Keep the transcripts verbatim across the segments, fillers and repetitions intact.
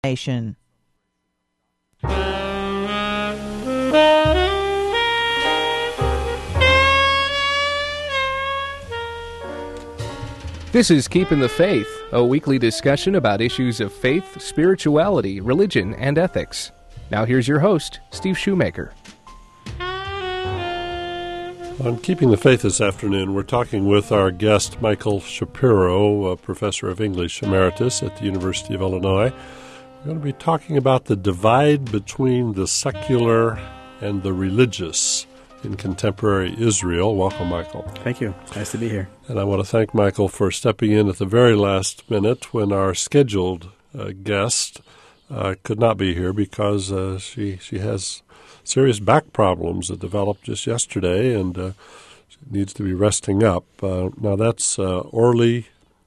Nation. This is Keeping the Faith, a weekly discussion about issues of faith, spirituality, religion, and ethics. Now here's your host, Steve Shoemaker. On Keeping the Faith this afternoon, we're talking with our guest, Michael Shapiro, a professor of English emeritus at the University of Illinois. We're going to be talking about the divide between the secular and the religious in contemporary Israel. Welcome, Michael. Thank you. Nice to be here. And I want to thank Michael for stepping in at the very last minute when our scheduled uh, guest uh, could not be here because uh, she, she has serious back problems that developed just yesterday and uh, she needs to be resting up. Uh, now, that's uh, Orly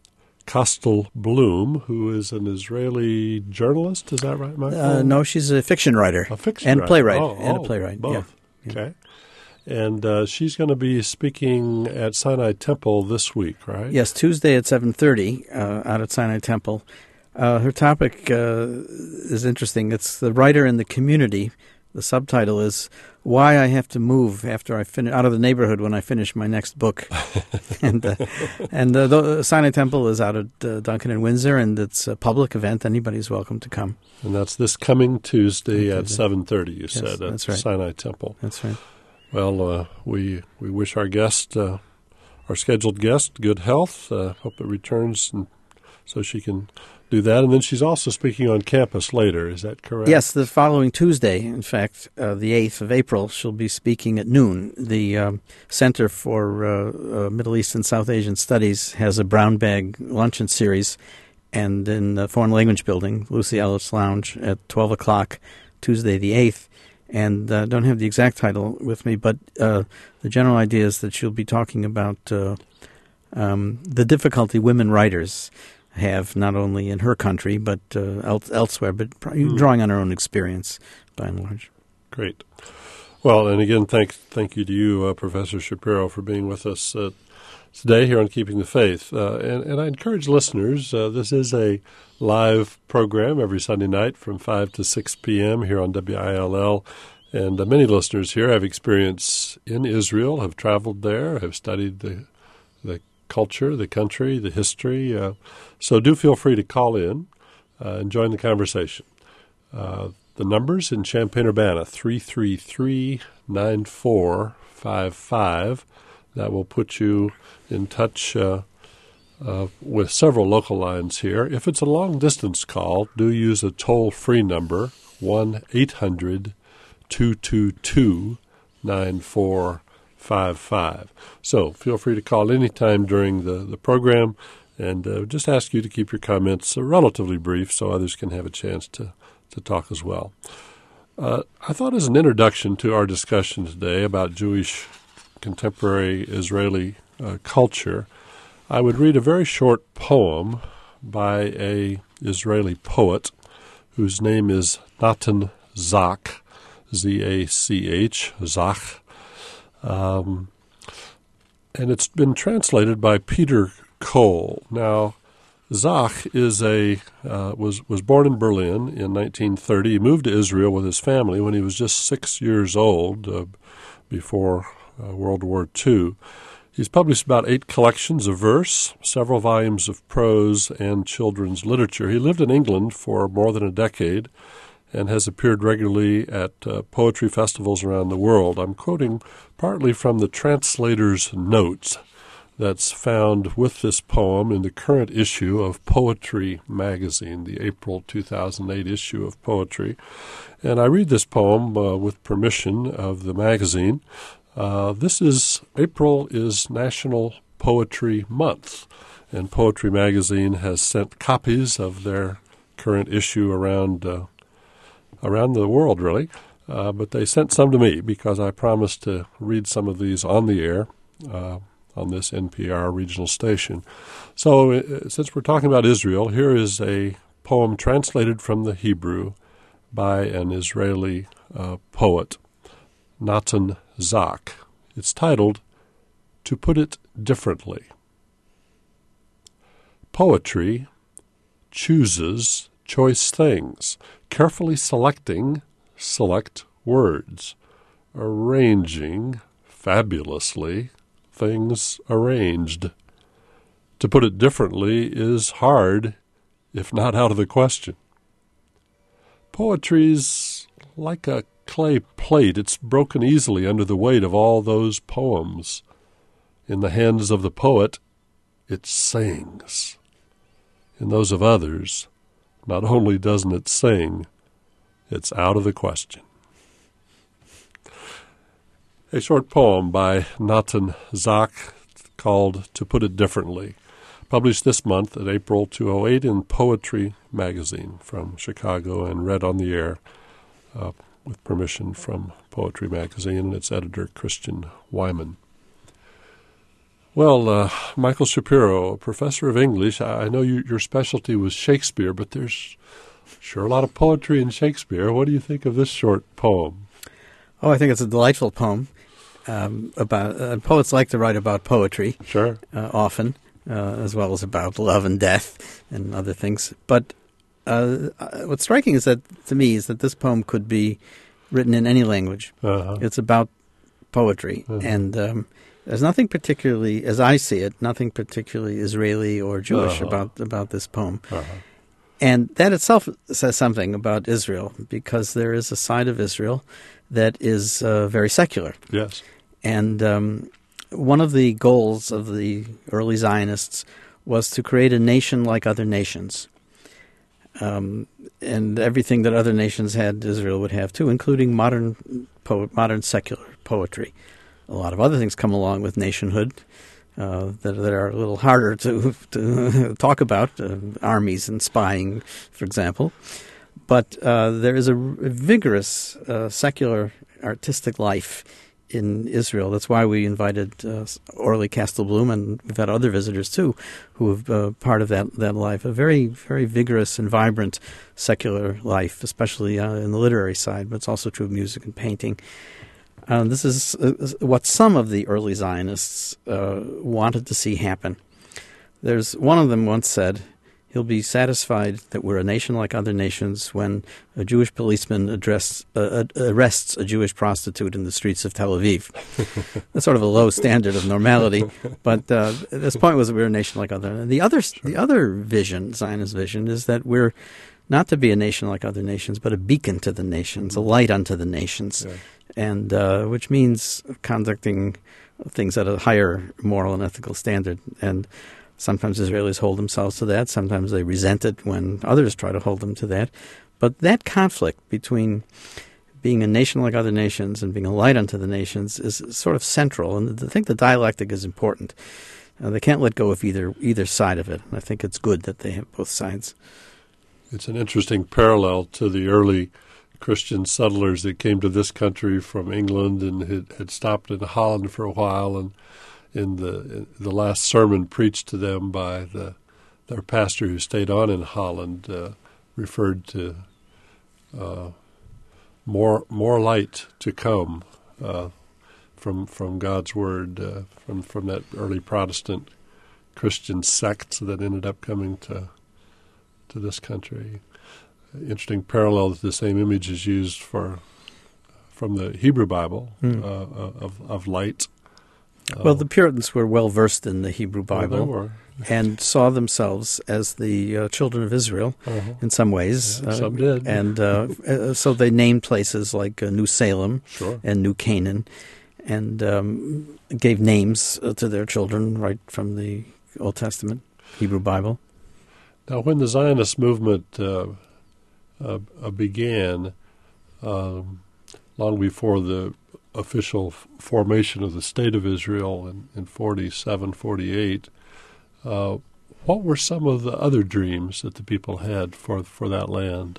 Kastel-Bloom, who is an Israeli journalist. Is that right, Michael? Uh, no, she's a fiction writer. A fiction and writer. playwright. Oh, and oh, a playwright. Both. Yeah. Okay. And uh, she's going to be speaking at Sinai Temple this week, right? Yes, Tuesday at seven thirty uh, out at Sinai Temple. Uh, her topic uh, is interesting. It's the writer in the community. The subtitle is Why I Have to Move After I Finish Out of the Neighborhood When I Finish My Next Book. and uh, and uh, the Sinai Temple is out at uh, Duncan and Windsor, and it's a public event. Anybody's welcome to come. And that's this coming Tuesday at Tuesday. seven thirty, you Yes, said, at that's right. Sinai Temple. That's right. Well, uh, we we wish our guest, uh, our scheduled guest, good health. Uh, hope it returns and so she can do that. And then she's also speaking on campus later. Is that correct? Yes, the following Tuesday, in fact, uh, the eighth of April, she'll be speaking at noon. The um, Center for uh, uh, Middle East and South Asian Studies has a brown bag luncheon series, and in the Foreign Language Building, Lucy Ellis Lounge, at twelve o'clock, Tuesday the eighth. And I uh, don't have the exact title with me, but uh, the general idea is that she'll be talking about uh, um, the difficulty women writers have, not only in her country, but uh, el- elsewhere, but mm. drawing on her own experience, by and large. Great. Well, and again, thank thank you to you, uh, Professor Shapiro, for being with us uh, today here on Keeping the Faith. Uh, and, and I encourage listeners, uh, this is a live program every Sunday night from five to six p.m. here on W I L L. And uh, many listeners here have experience in Israel, have traveled there, have studied the the culture, the country, the history. Uh, so do feel free to call in uh, and join the conversation. Uh, the numbers in Champaign-Urbana, three three three, nine four five five. That will put you in touch uh, uh, with several local lines here. If it's a long-distance call, do use a toll-free number, one eight hundred two two two nine four five five. So feel free to call anytime during the, the program, and uh, just ask you to keep your comments uh, relatively brief so others can have a chance to, to talk as well. Uh, I thought as an introduction to our discussion today about Jewish contemporary Israeli uh, culture, I would read a very short poem by a Israeli poet whose name is Natan Zach, Z A C H, Zach. Um, and it's been translated by Peter Cole. Now, Zach is a uh, was was born in Berlin in nineteen thirty. He moved to Israel with his family when he was just six years old, uh, before uh, World War Two. He's published about eight collections of verse, several volumes of prose, and children's literature. He lived in England for more than a decade and has appeared regularly at uh, poetry festivals around the world. I'm quoting partly from the translator's notes that's found with this poem in the current issue of Poetry magazine, the April two thousand eight issue of Poetry. And I read this poem uh, with permission of the magazine. Uh, this is, April is National Poetry Month, and Poetry magazine has sent copies of their current issue around uh, around the world, really. Uh, but they sent some to me because I promised to read some of these on the air uh, on this N P R regional station. So uh, since we're talking about Israel, here is a poem translated from the Hebrew by an Israeli uh, poet, Natan Zach. It's titled, To Put It Differently. Poetry chooses choice things, carefully selecting select words, arranging fabulously things arranged. To put it differently is hard, if not out of the question. Poetry's like a clay plate. It's broken easily under the weight of all those poems. In the hands of the poet, it sings. In those of others, not only doesn't it sing, it's out of the question. A short poem by Natan Zak called To Put It Differently, published this month at April two oh eight in Poetry magazine from Chicago and read on the air uh, with permission from Poetry magazine and its editor, Christian Wyman. Well, uh, Michael Shapiro, professor of English, I know you, your specialty was Shakespeare, but there's sure a lot of poetry in Shakespeare. What do you think of this short poem? Oh, I think it's a delightful poem. Um, about uh, poets like to write about poetry, sure, uh, often, uh, as well as about love and death and other things. But uh, what's striking is that, to me, is that this poem could be written in any language. Uh-huh. It's about poetry, uh-huh. and um, there's nothing particularly, as I see it, nothing particularly Israeli or Jewish uh-huh. about about this poem. Uh-huh. And that itself says something about Israel, because there is a side of Israel that is uh, very secular. Yes. And um, one of the goals of the early Zionists was to create a nation like other nations. Um, and everything that other nations had, Israel would have too, including modern po- modern secular poetry. A lot of other things come along with nationhood uh, that, that are a little harder to, to talk about, uh, armies and spying, for example. But uh, there is a, a vigorous uh, secular artistic life in Israel. That's why we invited uh, Orly Castelblum, and we've had other visitors too, who have uh, part of that, that life. A very, very vigorous and vibrant secular life, especially uh, in the literary side, but it's also true of music and painting. Uh, this is uh, what some of the early Zionists uh, wanted to see happen. There's one of them once said, he'll be satisfied that we're a nation like other nations when a Jewish policeman address, uh, arrests a Jewish prostitute in the streets of Tel Aviv. That's sort of a low standard of normality, but uh, this point was that we're a nation like other. And the other, Sure. the other vision, Zionist vision, is that we're not to be a nation like other nations, but a beacon to the nations, a light unto the nations, Yeah. and uh, which means conducting things at a higher moral and ethical standard. And sometimes Israelis hold themselves to that. Sometimes they resent it when others try to hold them to that. But that conflict between being a nation like other nations and being a light unto the nations is sort of central. And I think the dialectic is important. Uh, they can't let go of either either side of it. And I think it's good that they have both sides. It's an interesting parallel to the early Christian settlers that came to this country from England and had, had stopped in Holland for a while, and in the in the last sermon preached to them by the their pastor who stayed on in Holland uh, referred to uh, more more light to come uh, from from God's word uh, from from that early Protestant Christian sect that ended up coming to to this country. Interesting parallel that the same image is used for from the Hebrew Bible Hmm. uh, of of light. Well, the Puritans were well versed in the Hebrew Bible, Well, they were. and saw themselves as the uh, children of Israel Uh-huh. in some ways. Yeah, some did. And uh, uh, so they named places like uh, New Salem Sure. and New Canaan, and um, gave names uh, to their children right from the Old Testament Hebrew Bible. Now, when the Zionist movement uh, uh, uh, began, um, long before the official f- formation of the State of Israel in, in forty-seven, forty-eight, uh, what were some of the other dreams that the people had for for that land?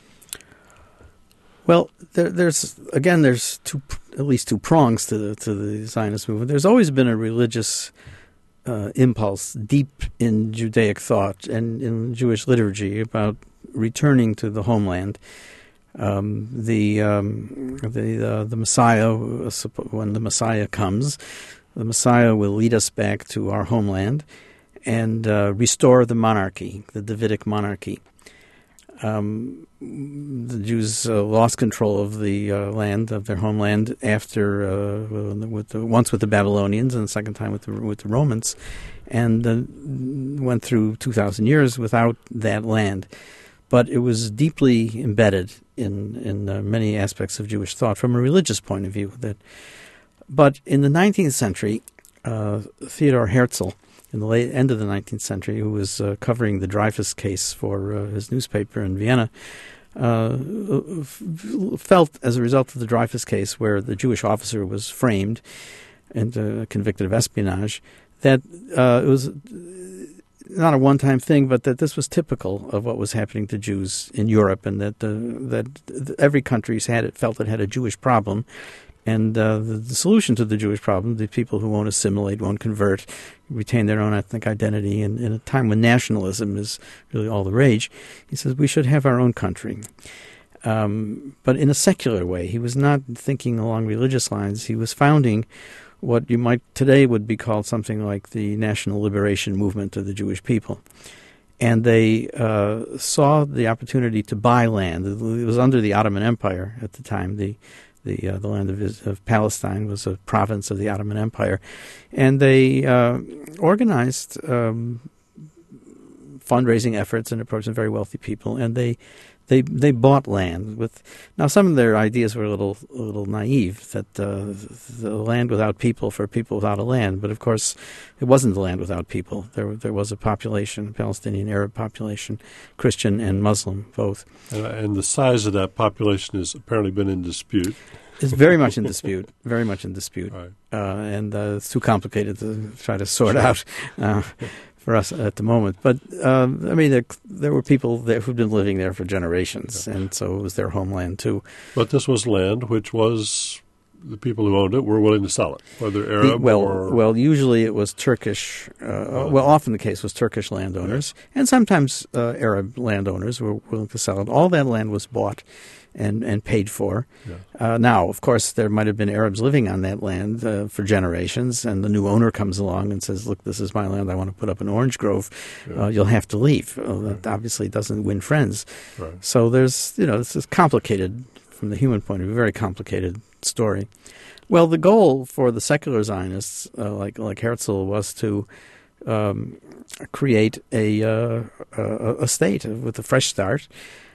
Well, there, there's again, there's two, at least two prongs to the to the Zionist movement. There's always been a religious uh, impulse deep in Judaic thought and in Jewish liturgy about returning to the homeland. Um, the um, the uh, the Messiah, when the Messiah comes, the Messiah will lead us back to our homeland and uh, restore the monarchy, the Davidic monarchy. Um, the Jews uh, lost control of the uh, land, of their homeland, after uh, with the, once with the Babylonians and the second time with the, with the Romans, and uh, went through two thousand years without that land. But it was deeply embedded in in uh, many aspects of Jewish thought from a religious point of view. That, but in the nineteenth century, uh, Theodor Herzl, in the late end of the nineteenth century, who was uh, covering the Dreyfus case for uh, his newspaper in Vienna, uh, f- felt as a result of the Dreyfus case, where the Jewish officer was framed and uh, convicted of espionage, that uh, it was not a one-time thing, but that this was typical of what was happening to Jews in Europe, and that uh, that every country's had it felt it had a Jewish problem. And uh, the, the solution to the Jewish problem, the people who won't assimilate, won't convert, retain their own ethnic identity, and in a time when nationalism is really all the rage, he says we should have our own country. Um, but in a secular way. He was not thinking along religious lines. He was founding what you might today would be called something like the National Liberation Movement of the Jewish people. And they uh, saw the opportunity to buy land. It was under the Ottoman Empire at the time. The The uh, the land of, of Palestine was a province of the Ottoman Empire, and they uh, organized um, fundraising efforts and approached some very wealthy people, and they they they bought land with. Now, some of their ideas were a little a little naive, that uh, the land without people for people without a land. But of course, it wasn't the land without people. There there was a population, Palestinian Arab population, Christian and Muslim both. And, and the size of that population has apparently been in dispute. It's very much in dispute, very much in dispute. Right. Uh, and uh, it's too complicated to try to sort out uh, for us at the moment. But, uh, I mean, there, there were people there who'd been living there for generations, yeah. And so it was their homeland, too. But this was land which was, the people who owned it were willing to sell it, whether Arab well, or... Well, usually it was Turkish, uh, oh. well, often the case was Turkish landowners, yeah. And sometimes uh, Arab landowners were willing to sell it. All that land was bought and, and paid for. Yeah. Uh, now, of course, there might have been Arabs living on that land uh, for generations, and the new owner comes along and says, look, this is my land, I want to put up an orange grove, yeah. uh, you'll have to leave. Well, that obviously doesn't win friends. Right. So there's, you know, this is complicated from the human point of view, very complicated story. Well, the goal for the secular Zionists, uh, like like Herzl, was to um, create a, uh, a a state with a fresh start,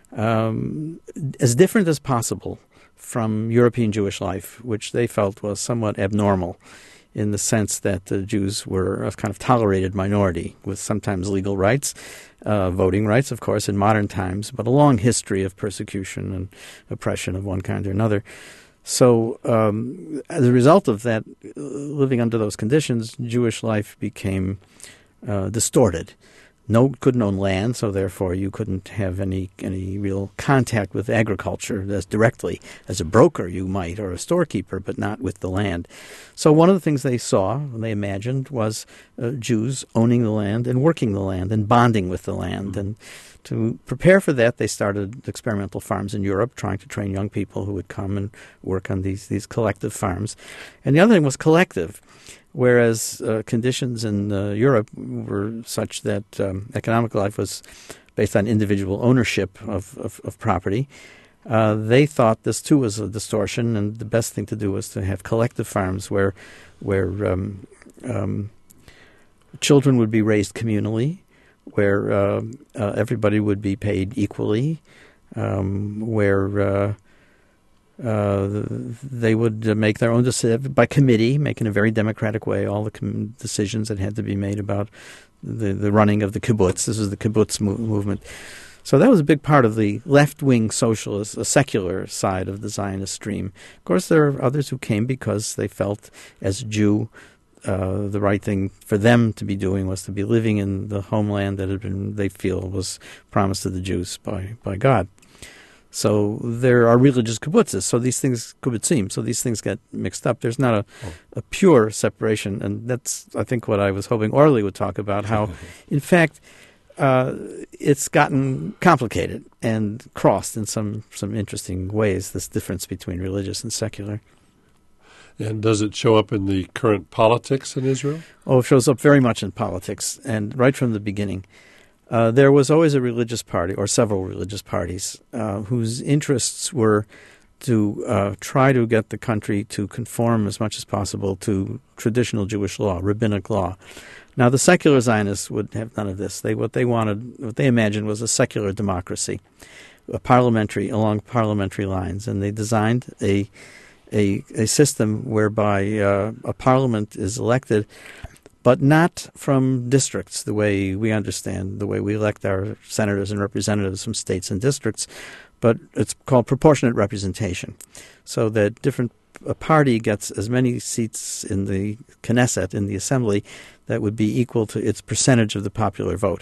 um, as different as possible from European Jewish life, which they felt was somewhat abnormal, in the sense that the Jews were a kind of tolerated minority with sometimes legal rights, uh, voting rights, of course, in modern times, but a long history of persecution and oppression of one kind or another. So um, as a result of that, living under those conditions, Jewish life became uh, distorted. No, couldn't own land, so therefore you couldn't have any any real contact with agriculture as directly. As a broker you might, or a storekeeper, but not with the land. So one of the things they saw, and they imagined, was uh, Jews owning the land and working the land and bonding with the land. And to prepare for that, they started experimental farms in Europe, trying to train young people who would come and work on these, these collective farms. And the other thing was collective. Whereas uh, conditions in uh, Europe were such that um, economic life was based on individual ownership of, of, of property, uh, they thought this too was a distortion, and the best thing to do was to have collective farms where where um, um, children would be raised communally, where uh, uh, everybody would be paid equally, um, where uh, Uh, they would uh, make their own decision by committee, make in a very democratic way all the com- decisions that had to be made about the, the running of the kibbutz. This is the kibbutz mo- movement. So that was a big part of the left-wing socialist, a secular side of the Zionist stream. Of course, there are others who came because they felt, as a Jew, uh, the right thing for them to be doing was to be living in the homeland that had been, they feel, was promised to the Jews by, by God. So there are religious kibbutzes, so these things, kibbutzim, so these things get mixed up. There's not a, oh. a pure separation, and that's, I think, what I was hoping Orly would talk about, how, in fact, uh, it's gotten complicated and crossed in some, some interesting ways, this difference between religious and secular. And does it show up in the current politics in Israel? Oh, it shows up very much in politics, and right from the beginning. uh, there was always a religious party, or several religious parties, uh, whose interests were to uh, try to get the country to conform as much as possible to traditional Jewish law, rabbinic law. Now, the secular Zionists would have none of this. They what they wanted, what they imagined, was a secular democracy, a parliamentary along parliamentary lines, and they designed a a, a system whereby uh, a parliament is elected, but not from districts the way we understand, the way we elect our senators and representatives from states and districts, but it's called proportionate representation, so that different a party gets as many seats in the Knesset, in the assembly, that would be equal to its percentage of the popular vote.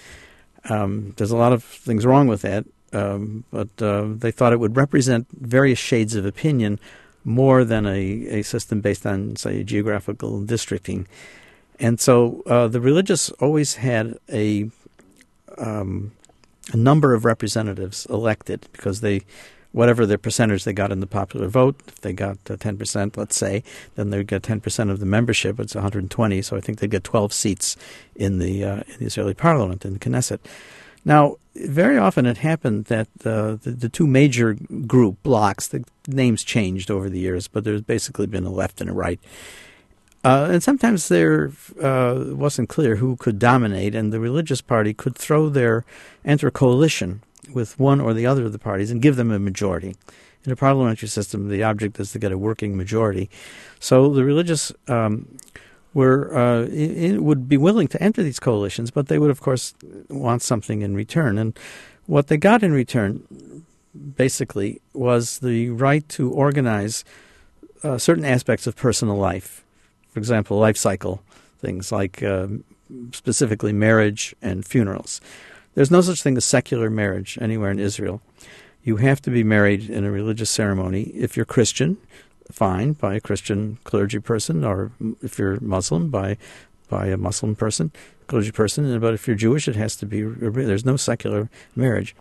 Um, there's a lot of things wrong with that, um, but uh, they thought it would represent various shades of opinion more than a, a system based on, say, geographical districting. And so uh, the religious always had a, um, a number of representatives elected because they, whatever their percentage they got in the popular vote, if they got uh, ten percent, let's say, then they'd get ten percent of the membership. It's one hundred twenty, so I think they'd get twelve seats in the, uh, in the Israeli parliament, in the Knesset. Now, very often it happened that uh, the, the two major group blocks, the names changed over the years, but there's basically been a left and a right. Uh, and sometimes there uh, wasn't clear who could dominate, and the religious party could throw their, enter a coalition with one or the other of the parties and give them a majority. In a parliamentary system, the object is to get a working majority. So the religious um, were uh, in, would be willing to enter these coalitions, but they would, of course, want something in return. And what they got in return, basically, was the right to organize uh, certain aspects of personal life. For example, life cycle things like uh, specifically marriage and funerals. There's no such thing as secular marriage anywhere in Israel. You have to be married in a religious ceremony. If you're Christian, fine, by a Christian clergy person, or if you're Muslim, by by a Muslim person, clergy person. But if you're Jewish, it has to be, there's no secular marriage.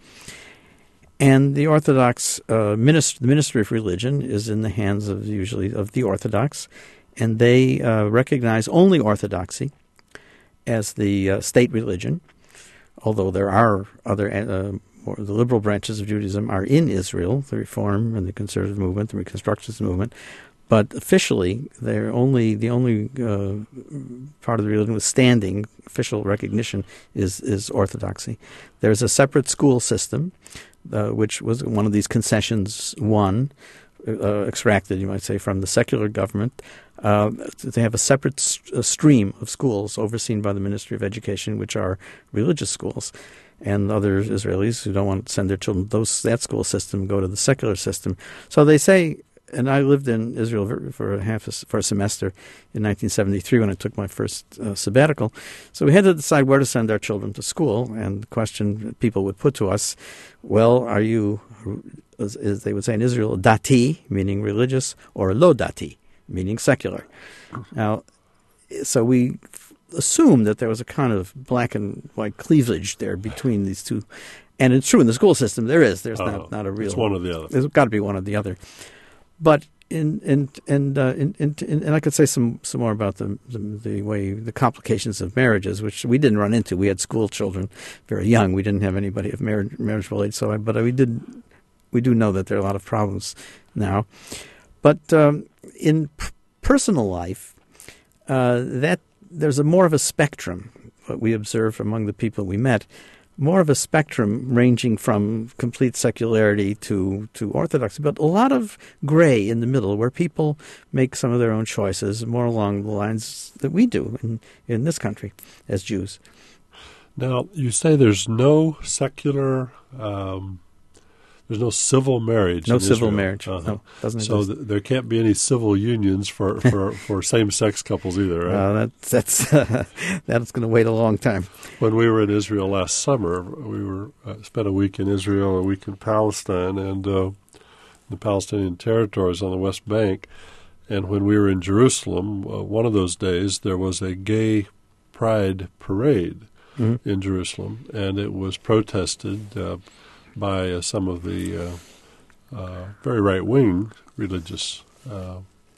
And the Orthodox uh, ministry, the Ministry of Religion is in the hands of usually of the Orthodox, and they uh, recognize only Orthodoxy as the uh, state religion, although there are other, uh, more, the liberal branches of Judaism are in Israel, the Reform and the Conservative movement, the Reconstructionist movement, but officially they're only, the only uh, part of the religion with standing, official recognition is, is Orthodoxy. There's a separate school system, uh, which was one of these concessions won, uh, extracted, you might say, from the secular government. Uh, they have a separate st- a stream of schools overseen by the Ministry of Education, which are religious schools, and other Israelis who don't want to send their children to those, that school system go to the secular system. So they say, and I lived in Israel for, for a half a, for a semester in nineteen seventy-three when I took my first uh, sabbatical. So we had to decide where to send our children to school, and the question people would put to us, well, are you, as, as they would say in Israel, dati, meaning religious, or lo dati, meaning secular. Now, so we assumed that there was a kind of black and white cleavage there between these two. And it's true in the school system there is. There's uh, not, not a real... It's one or the other. There's got to be one or the other. But in in and uh, in, in, in, and I could say some, some more about the, the the way the complications of marriages, which we didn't run into. We had school children very young. We didn't have anybody of marriage marriageable age. So, I, but we did we do know that there are a lot of problems now. But um, in p- personal life, uh, that there's a more of a spectrum. What we observe among the people we met. More of a spectrum ranging from complete secularity to, to orthodoxy, but a lot of gray in the middle where people make some of their own choices more along the lines that we do in, in this country as Jews. Now, you say there's no secular, um, there's no civil marriage No in civil Israel. marriage. Uh-huh. No, doesn't so exist. th- there can't be any civil unions for, for, for same-sex couples either, right? Uh, that, that's uh, that's going to wait a long time. When we were in Israel last summer, we were uh, spent a week in Israel, a week in Palestine, and uh, the Palestinian territories on the West Bank. And when we were in Jerusalem, uh, one of those days, there was a gay pride parade mm-hmm. in Jerusalem, and it was protested uh, by uh, some of the uh, uh, very right-wing religious uh,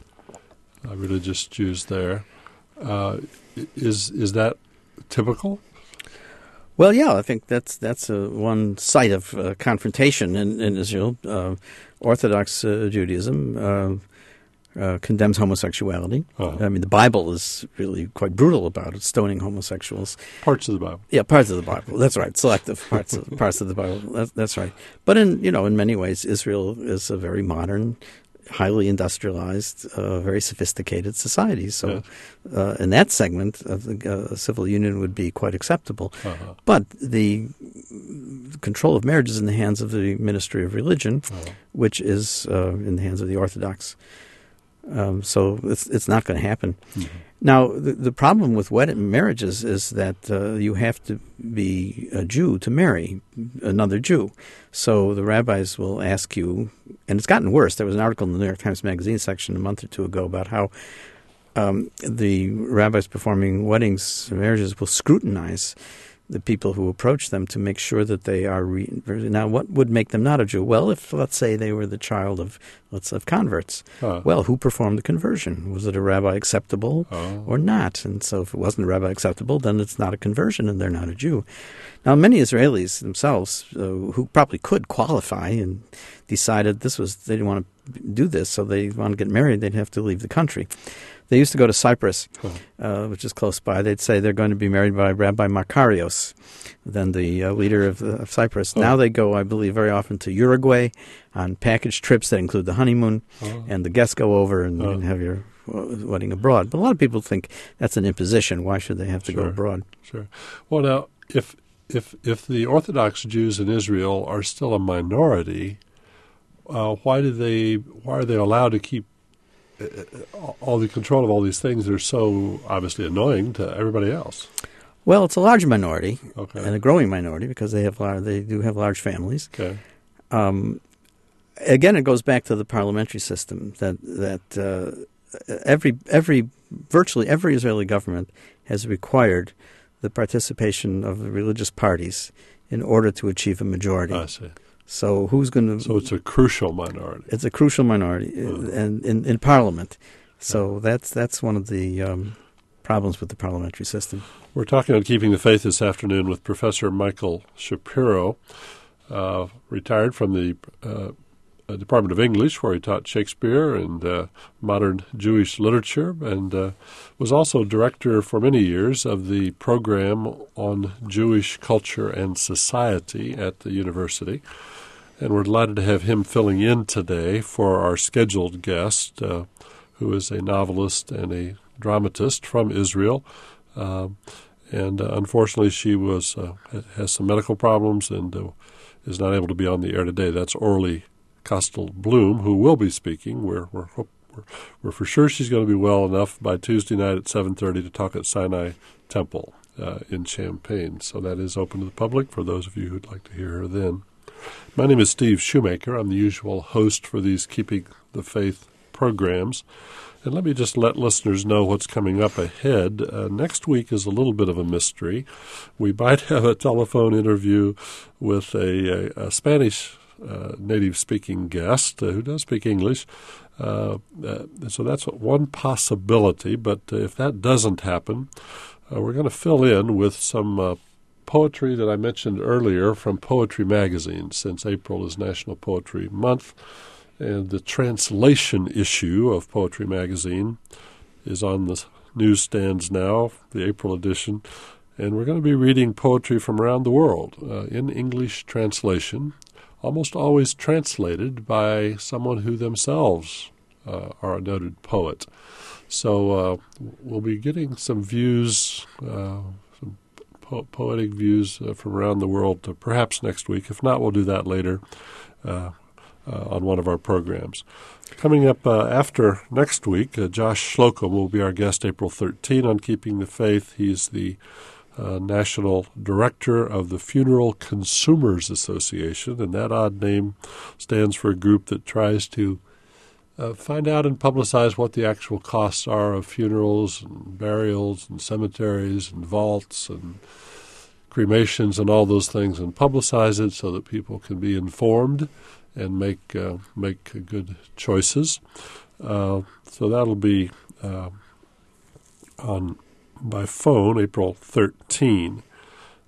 uh, religious Jews there. Uh, is is that typical? Well, yeah, I think that's that's uh, one site of uh, confrontation in, in Israel. Uh, Orthodox uh, Judaism uh, uh, condemns homosexuality. Uh-huh. I mean, the Bible is really quite brutal about it, stoning homosexuals. Parts of the Bible. Yeah, parts of the Bible. That's right. Selective parts of parts of the Bible. That's, that's right. But in you know, in many ways, Israel is a very modern, highly industrialized, uh, very sophisticated society. So, yes. uh, in that segment of the uh, civil union would be quite acceptable. Uh-huh. But the control of marriage is in the hands of the Ministry of Religion, Uh-huh. which is uh, in the hands of the Orthodox. Um, so it's it's not going to happen. Mm-hmm. Now, the, the problem with wedding marriages is that uh, you have to be a Jew to marry another Jew. So the rabbis will ask you, and it's gotten worse. There was an article in the New York Times Magazine section a month or two ago about how um, the rabbis performing weddings, marriages, will scrutinize the people who approach them to make sure that they are re- now. What would make them not a Jew? Well, if let's say they were the child of let's of converts, Uh. well, who performed the conversion? Was it a rabbi acceptable Oh. or not? And so, if it wasn't a rabbi acceptable, then it's not a conversion, and they're not a Jew. Now, many Israelis themselves, uh, who probably could qualify and decided this was they didn't want to do this, so they want to get married, they'd have to leave the country. They used to go to Cyprus, uh, which is close by. They'd say they're going to be married by Rabbi Makarios, then the uh, leader of, uh, of Cyprus. Oh. Now they go, I believe, very often to Uruguay on package trips that include the honeymoon, oh. and the guests go over and oh. you can have your wedding abroad. But a lot of people think that's an imposition. Why should they have to sure. go abroad? Sure. Well, now, if if if the Orthodox Jews in Israel are still a minority, uh, why do they? Why are they allowed to keep all the control of all these things that are so obviously annoying to everybody else? Well, it's a large minority, okay. and a growing minority because they have large, they do have large families. Okay. Um, again, it goes back to the parliamentary system that that uh, every every virtually every Israeli government has required the participation of the religious parties in order to achieve a majority. I see. So who's going to? So it's a crucial minority. It's a crucial minority, uh, and in, in Parliament. So yeah. that's that's one of the um, problems with the parliamentary system. We're talking on Keeping the Faith this afternoon with Professor Michael Shapiro, uh, retired from the uh, Department of English, where he taught Shakespeare and uh, modern Jewish literature, and uh, was also director for many years of the program on Jewish culture and society at the university. And we're delighted to have him filling in today for our scheduled guest, uh, who is a novelist and a dramatist from Israel. Um, and uh, unfortunately, she was uh, has some medical problems and uh, is not able to be on the air today. That's Orly Kostel-Bloom, who will be speaking. We're, we're, we're, we're for sure she's going to be well enough by Tuesday night at seven thirty to talk at Sinai Temple uh, in Champaign. So that is open to the public for those of you who'd like to hear her then. My name is Steve Shoemaker. I'm the usual host for these Keeping the Faith programs. And let me just let listeners know what's coming up ahead. Uh, next week is a little bit of a mystery. We might have a telephone interview with a, a, a Spanish uh, native-speaking guest uh, who does speak English. Uh, uh, so that's one possibility. But uh, if that doesn't happen, uh, we're going to fill in with some uh, poetry that I mentioned earlier from Poetry Magazine, since April is National Poetry Month. And the translation issue of Poetry Magazine is on the newsstands now, the April edition. And we're going to be reading poetry from around the world uh, in English translation, almost always translated by someone who themselves uh, are a noted poet. So uh, we'll be getting some views, uh, some po- poetic views uh, from around the world uh, perhaps next week. If not, we'll do that later. Uh, Uh, on one of our programs. Coming up uh, after next week, uh, Josh Slocum will be our guest April thirteenth on Keeping the Faith. He's the uh, National Director of the Funeral Consumers Association, and that odd name stands for a group that tries to uh, find out and publicize what the actual costs are of funerals and burials and cemeteries and vaults and cremations and all those things, and publicize it so that people can be informed and make uh, make good choices. Uh, so that'll be uh, on by phone April thirteenth.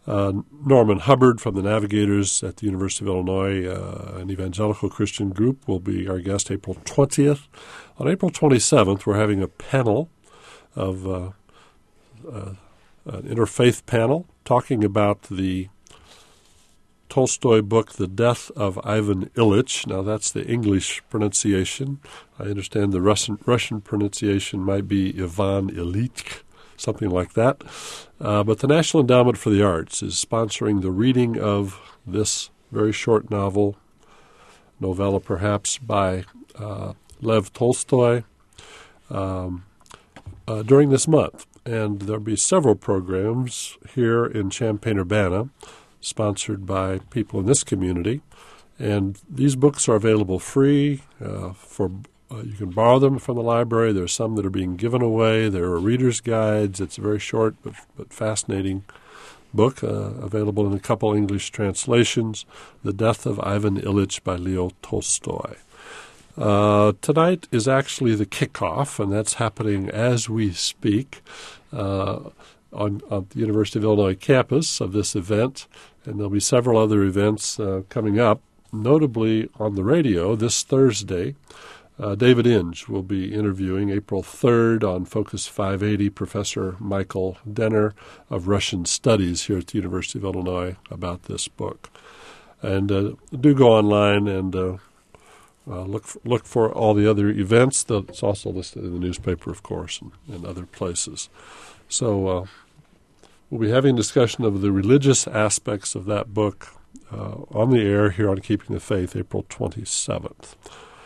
Uh, Norman Hubbard from the Navigators at the University of Illinois, uh, an evangelical Christian group, will be our guest April twentieth. On April twenty-seventh, we're having a panel of uh, uh, an interfaith panel talking about the Tolstoy book, The Death of Ivan Ilyich. Now, that's the English pronunciation. I understand the Russian, Russian pronunciation might be Ivan Ilyich, something like that. Uh, but the National Endowment for the Arts is sponsoring the reading of this very short novel, novella perhaps, by uh, Lev Tolstoy um, uh, during this month. And there'll be several programs here in Champaign-Urbana sponsored by people in this community. And these books are available free uh, for Uh, you can borrow them from the library. There are some that are being given away. There are reader's guides. It's a very short but, but fascinating book, uh, available in a couple English translations, The Death of Ivan Ilyich by Leo Tolstoy. Uh, tonight is actually the kickoff, and that's happening as we speak uh, on, on the University of Illinois campus of this event, and there'll be several other events uh, coming up, notably on the radio this Thursday. Uh, David Inge will be interviewing April third on Focus five eighty Professor Michael Denner of Russian Studies here at the University of Illinois about this book. And uh, do go online and uh, uh, look for, look for all the other events. It's also listed in the newspaper, of course, and, and other places. So uh, we'll be having a discussion of the religious aspects of that book uh, on the air here on Keeping the Faith, April twenty-seventh.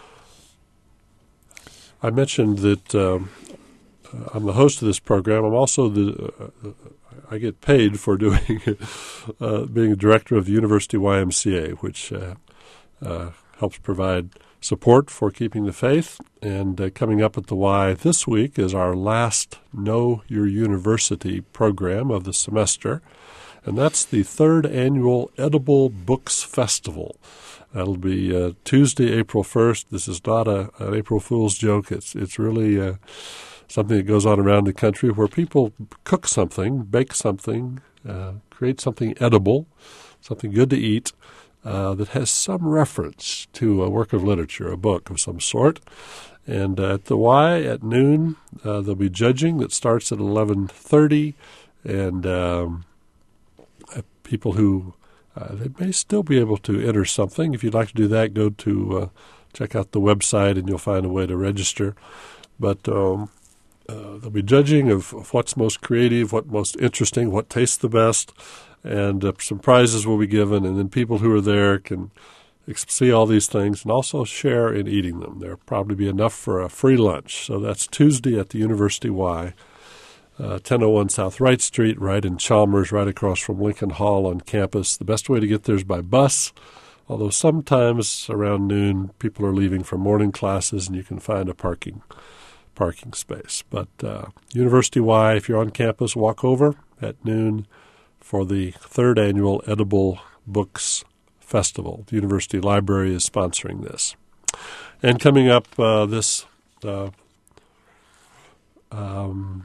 I mentioned that um, I'm the host of this program. I'm also the uh, I get paid for doing uh, being a director of the University Y M C A, which uh, uh, helps provide support for Keeping the Faith. And uh, coming up at the Y this week is our last Know Your University program of the semester, and that's the third annual Edible Books Festival. That'll be uh, Tuesday, April first. This is not a, an April Fool's joke. It's it's really uh, something that goes on around the country where people cook something, bake something, uh, create something edible, something good to eat uh, that has some reference to a work of literature, a book of some sort. And uh, at the Y at noon, uh, there'll be judging that starts at eleven thirty, and um, people who Uh, they may still be able to enter something. If you'd like to do that, go to uh, check out the website and you'll find a way to register. But um, uh, there'll be judging of, of what's most creative, what's most interesting, what tastes the best, and uh, some prizes will be given. And then people who are there can see all these things and also share in eating them. There'll probably be enough for a free lunch. So that's Tuesday at the University Y. Uh, ten oh one South Wright Street, right in Chalmers, right across from Lincoln Hall on campus. The best way to get there is by bus, although sometimes around noon people are leaving for morning classes and you can find a parking parking space. But uh, University Y, if you're on campus, walk over at noon for the third annual Edible Books Festival. The University Library is sponsoring this. And coming up uh, this uh, um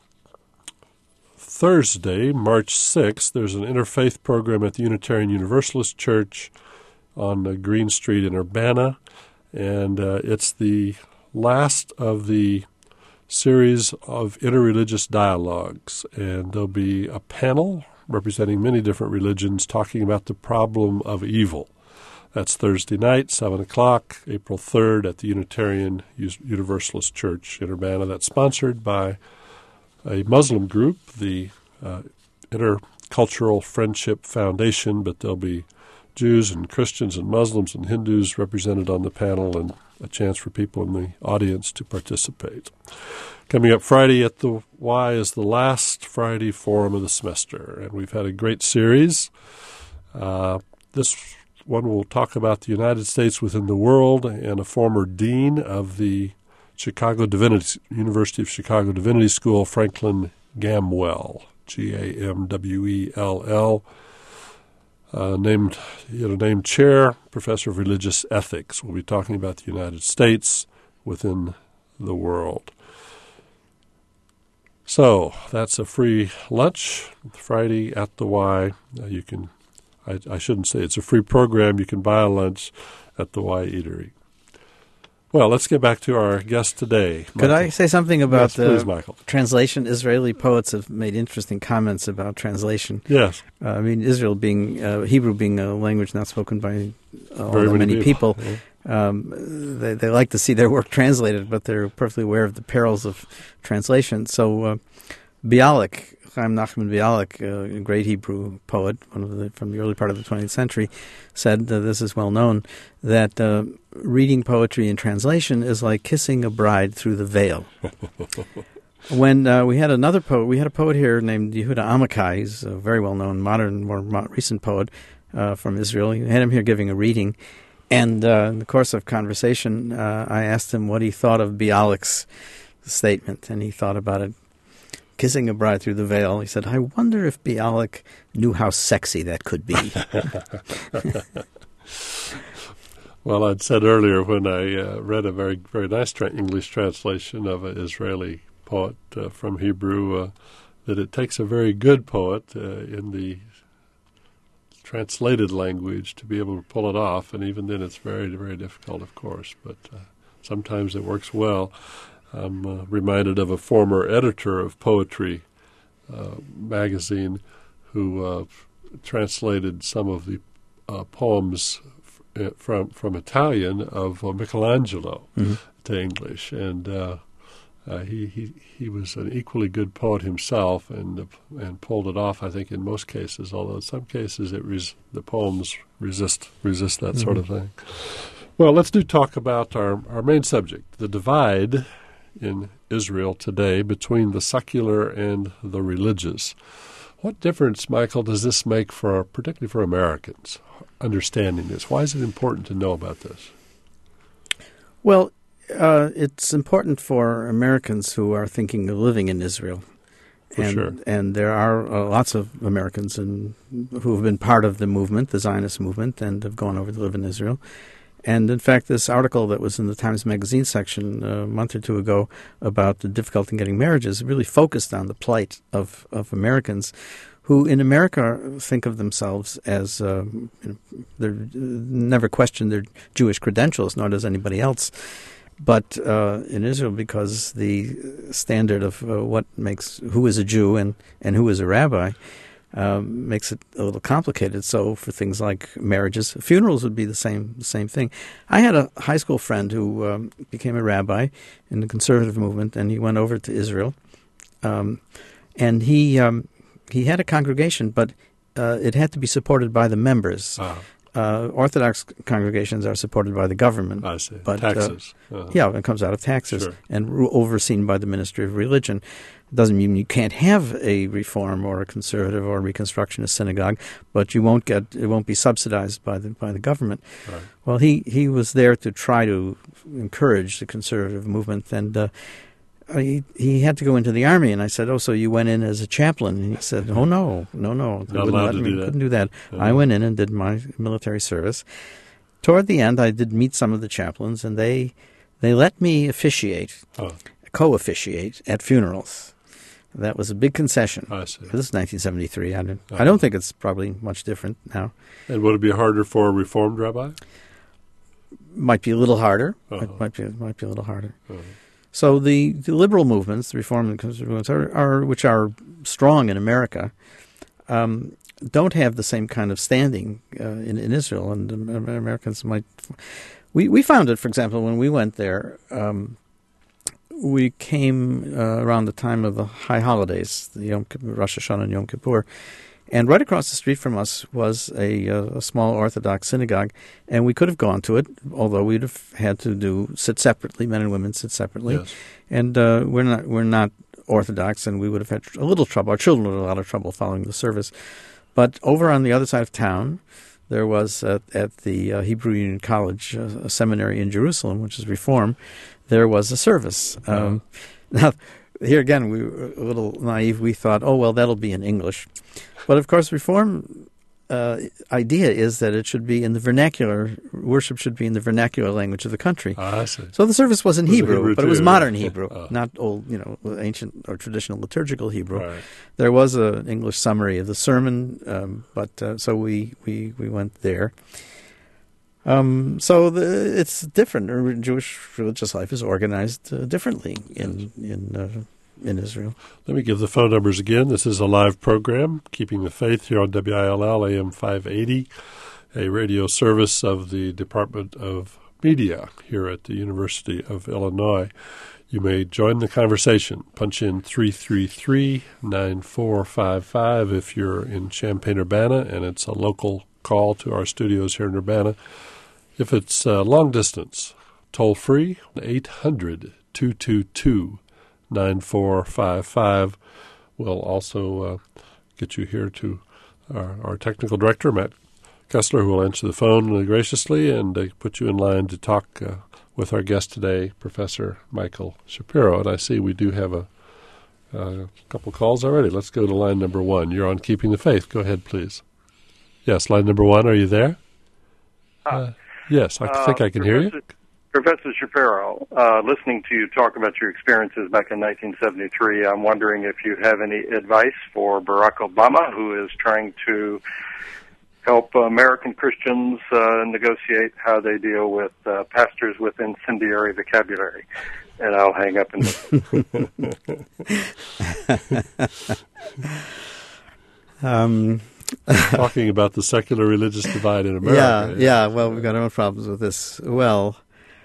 Thursday, March sixth, there's an interfaith program at the Unitarian Universalist Church on uh, Green Street in Urbana, and uh, it's the last of the series of interreligious dialogues, and there'll be a panel representing many different religions talking about the problem of evil. That's Thursday night, seven o'clock, April third at the Unitarian Universalist Church in Urbana. That's sponsored by a Muslim group, the uh, Intercultural Friendship Foundation, but there'll be Jews and Christians and Muslims and Hindus represented on the panel and a chance for people in the audience to participate. Coming up Friday at the Y is the last Friday forum of the semester, and we've had a great series. Uh, this one will talk about the United States within the world and a former dean of the Chicago Divinity University of Chicago Divinity School, Franklin Gamwell, G A M W E L L, uh, named you know, named chair, professor of religious ethics. We'll be talking about the United States within the world. So that's a free lunch Friday at the Y. Uh, you can, I, I shouldn't say it's a free program. You can buy a lunch at the Y Eatery. Well, let's get back to our guest today. Michael. Could I say something about yes, the please, Michael. translation? Israeli poets have made interesting comments about translation. Yes. Uh, I mean, Israel being, uh, Hebrew being a language not spoken by uh, all Very that many many people, people. um, they, they like to see their work translated, but they're perfectly aware of the perils of translation. So uh, Bialik, Chaim Nachman Bialik, uh, a great Hebrew poet, one of the from the early part of the twentieth century, said, uh, this is well known, that uh, reading poetry in translation is like kissing a bride through the veil. When uh, we had another poet, we had a poet here named Yehuda Amichai. He's a very well-known, modern, more mo- recent poet uh, from Israel. We had him here giving a reading. And uh, in the course of conversation, uh, I asked him what he thought of Bialik's statement, and he thought about it. Kissing a bride through the veil. He said, I wonder if Bialik knew how sexy that could be. Well, I'd said earlier when I uh, read a very, very nice tra- English translation of an Israeli poet uh, from Hebrew uh, that it takes a very good poet uh, in the translated language to be able to pull it off, and even then it's very, very difficult, of course, but uh, sometimes it works well. I'm uh, reminded of a former editor of Poetry uh, magazine who uh, translated some of the uh, poems f- from from Italian of uh, Michelangelo mm-hmm. to English, and uh, uh, he, he he was an equally good poet himself, and uh, and pulled it off. I think in most cases, although in some cases it res- the poems resist resist that mm-hmm. sort of thing. Well, let's do talk about our our main subject, the divide in Israel today between the secular and the religious. What difference, Michael, does this make for, particularly for Americans, understanding this? Why is it important to know about this? Well, uh, it's important for Americans who are thinking of living in Israel. For and, sure. And there are uh, lots of Americans in, who have been part of the movement, the Zionist movement, and have gone over to live in Israel. And, in fact, this article that was in the Times Magazine section a month or two ago about the difficulty in getting marriages really focused on the plight of, of Americans who in America think of themselves as uh, they never question their Jewish credentials, nor does anybody else. But uh, in Israel, because the standard of uh, what makes who is a Jew and, and who is a rabbi Um, makes it a little complicated. So for things like marriages, funerals would be the same the same thing. I had a high school friend who um, became a rabbi in the conservative movement, and he went over to Israel. Um, and he um, he had a congregation, but uh, it had to be supported by the members. Uh-huh. Uh, Orthodox congregations are supported by the government. I see. But, taxes. Uh, uh-huh. Yeah, it comes out of taxes Sure. and re- overseen by the Ministry of Religion. It doesn't mean you can't have a Reform or a Conservative or a Reconstructionist synagogue, but you won't get it won't be subsidized by the by the government. Right. Well, he, he was there to try to encourage the conservative movement, and uh, he he had to go into the army. And I said, "Oh, so you went in as a chaplain?" And he said, "Oh no, no, no, they Not wouldn't allowed let to me, do that. couldn't do that." Uh-huh. I went in and did my military service. Toward the end, I did meet some of the chaplains, and they they let me officiate, Oh. co-officiate at funerals. That was a big concession. I see. This is nineteen seventy-three. I don't, Uh-huh. I don't think it's probably much different now. And would it be harder for a Reformed rabbi? Might be a little harder. Uh-huh. It might be might be a little harder. Uh-huh. So the, the liberal movements, the Reform and Conservative movements, are, are which are strong in America, um, don't have the same kind of standing uh, in, in Israel, and um, Americans might. We we found it, for example, when we went there. Um, we came uh, around the time of the high holidays, the Yom Kippur, Rosh Hashanah and Yom Kippur, and right across the street from us was a, uh, a small Orthodox synagogue, and we could have gone to it, although we'd have had to do sit separately. Men and women sit separately, Yes. and uh, we're not we're not Orthodox, and we would have had a little trouble. Our children would have had a lot of trouble following the service. But over on the other side of town, there was uh, at the uh, Hebrew Union College, uh, a seminary in Jerusalem, which is Reform. There was a service. Um, now, here again, we were a little naive. We thought, oh, well, that'll be in English. But, of course, Reform uh, idea is that it should be in the vernacular, worship should be in the vernacular language of the country. Ah, I see. So the service was in was Hebrew, Hebrew but it was too. modern Hebrew, Oh. not old, you know, ancient or traditional liturgical Hebrew. Right. There was an English summary of the sermon, um, but uh, so we, we, we went there. Um, so the, it's different. Jewish religious life is organized uh, differently in in uh, in Israel. Let me give the phone numbers again. This is a live program, Keeping the Faith, here on W I L L A M five eighty, a radio service of the Department of Media here at the University of Illinois. You may join the conversation. Punch in three three three, nine four five five if you're in Champaign-Urbana, and it's a local call to our studios here in Urbana. If it's uh, long distance, toll free, eight hundred, two two two, nine four five five. We'll also uh, get you here to our, our technical director, Matt Kessler, who will answer the phone uh, graciously and uh, put you in line to talk uh, with our guest today, Professor Michael Shapiro. And I see we do have a, a couple calls already. Let's go to line number one. You're on Keeping the Faith. Go ahead, please. Yes, line number one. Are you there? Uh, yes, I uh, think I can Professor, hear you. Professor Shapiro, uh, listening to you talk about your experiences back in nineteen seventy-three, I'm wondering if you have any advice for Barack Obama, who is trying to help American Christians uh, negotiate how they deal with uh, pastors with incendiary vocabulary. And I'll hang up and um, Talking about the secular religious divide in America. Yeah, yeah. Well, we've got our own problems with this. Well,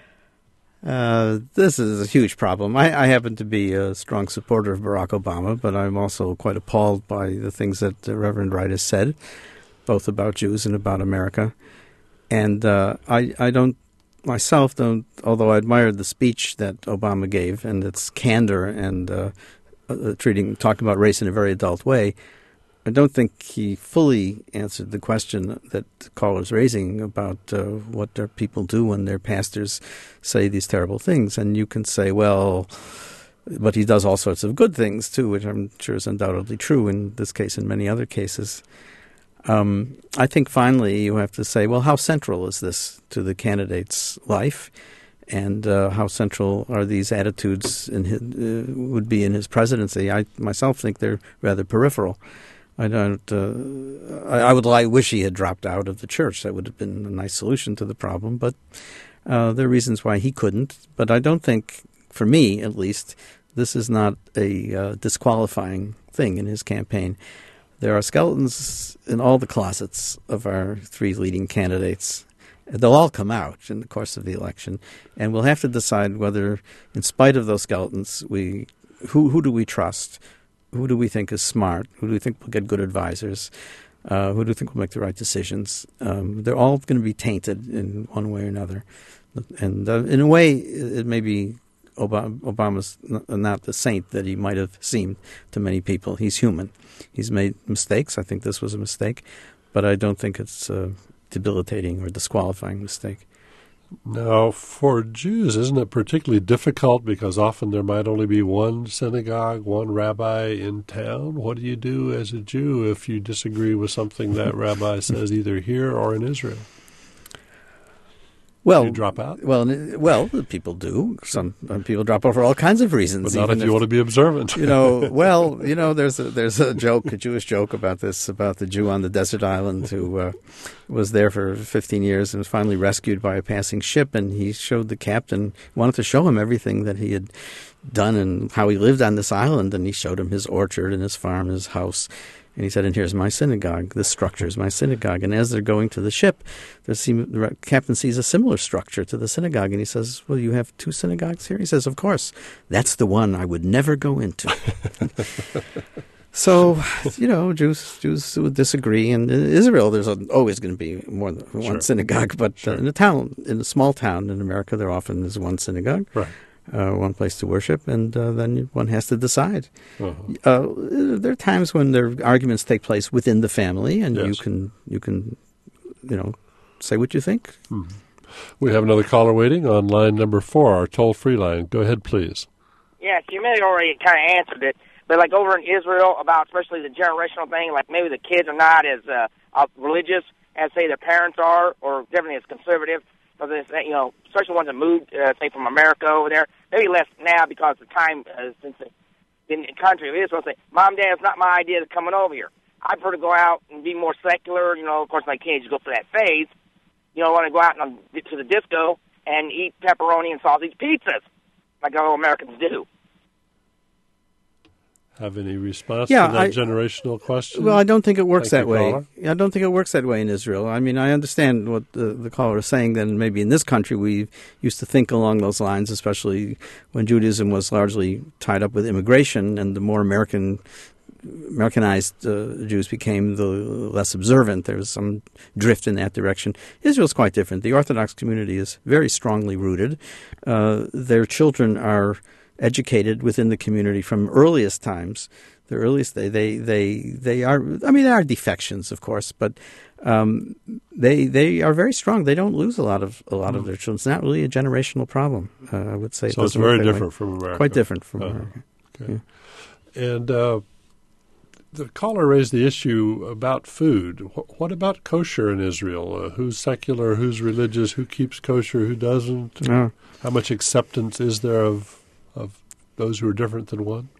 uh, this is a huge problem. I, I happen to be a strong supporter of Barack Obama, but I'm also quite appalled by the things that uh, Reverend Wright has said, both about Jews and about America. And uh, I, I don't, myself don't, although I admired the speech that Obama gave and its candor and uh, uh, treating, talking about race in a very adult way, I don't think he fully answered the question that the caller's raising about uh, what their people do when their pastors say these terrible things. And you can say, well, but he does all sorts of good things too, which I'm sure is undoubtedly true in this case and many other cases. Um, I think finally you have to say, well, how central is this to the candidate's life? And uh, how central are these attitudes in his, uh, would be in his presidency? I myself think they're rather peripheral. I don't. Uh, I, I would. I wish he had dropped out of the church. That would have been a nice solution to the problem. But uh, there are reasons why he couldn't. But I don't think, for me at least, this is not a uh, disqualifying thing in his campaign. There are skeletons in all the closets of our three leading candidates. They'll all come out in the course of the election, and we'll have to decide whether, in spite of those skeletons, we who who do we trust. Who do we think is smart? Who do we think will get good advisors? Uh, who do we think will make the right decisions? Um, they're all going to be tainted in one way or another. And uh, in a way, it may be Obama, Obama's not the saint that he might have seemed to many people. He's human. He's made mistakes. I think this was a mistake. But I don't think it's a debilitating or disqualifying mistake. Now, for Jews, isn't it particularly difficult because often there might only be one synagogue, one rabbi in town? What do you do as a Jew if you disagree with something that rabbi says either here or in Israel? Well, do you drop out? Well, well, people do. Some people drop out for all kinds of reasons. But not if you if, want to be observant. You know, well, you know, there's a, there's a joke, a Jewish joke about this, about the Jew on the desert island who uh, was there for fifteen years and was finally rescued by a passing ship. And he showed the captain, wanted to show him everything that he had done and how he lived on this island. And he showed him his orchard and his farm, and his house. And he said, and here's my synagogue. This structure is my synagogue. And as they're going to the ship, seem, the captain sees a similar structure to the synagogue. And he says, well, you have two synagogues here? He says, of course. That's the one I would never go into. So, you know, Jews Jews would disagree. And in Israel, there's always going to be more than one sure. synagogue. But sure. uh, in a town, in a small town in America, there often is one synagogue. Right. Uh, one place to worship, and uh, then one has to decide. Uh-huh. Uh, there are times when there arguments take place within the family, and yes. you can you can you know say what you think. Mm-hmm. We have another caller waiting on line number four, our toll-free line. Go ahead, please. Yes, you may have already kind of answered it, but like over in Israel, about especially the generational thing, like maybe the kids are not as uh, uh, religious as, say, their parents are, or definitely as conservative. Because, you know, especially ones that moved, uh, say, from America over there. Maybe less now because of the time uh, since in the country of Israel. Say, Mom, Dad, it's not my idea of coming over here. I prefer to go out and be more secular. You know, of course, my teenagers go through that phase. You know, I want to go out and to the disco and eat pepperoni and sausage pizzas, like all Americans do. Have any response yeah, to that I, generational question? Well, I don't think it works Thank that you, way. caller. I don't think it works that way in Israel. I mean, I understand what the, the caller is saying, that maybe in this country we used to think along those lines, especially when Judaism was largely tied up with immigration, and the more American Americanized uh, Jews became, the less observant. There was some drift in that direction. Israel's quite different. The Orthodox community is very strongly rooted. Uh, their children are educated within the community from earliest times. The earliest they they they they are. I mean, there are defections, of course, but um, they they are very strong. They don't lose a lot of a lot mm. of their children. It's not really a generational problem. Uh, I would say. So it's very different way. from America. Quite different from uh, America. Okay. Yeah. And uh, the caller raised the issue about food. What, what about kosher in Israel? Uh, who's secular? Who's religious? Who keeps kosher? Who doesn't? Uh, How much acceptance is there of of those who are different than one?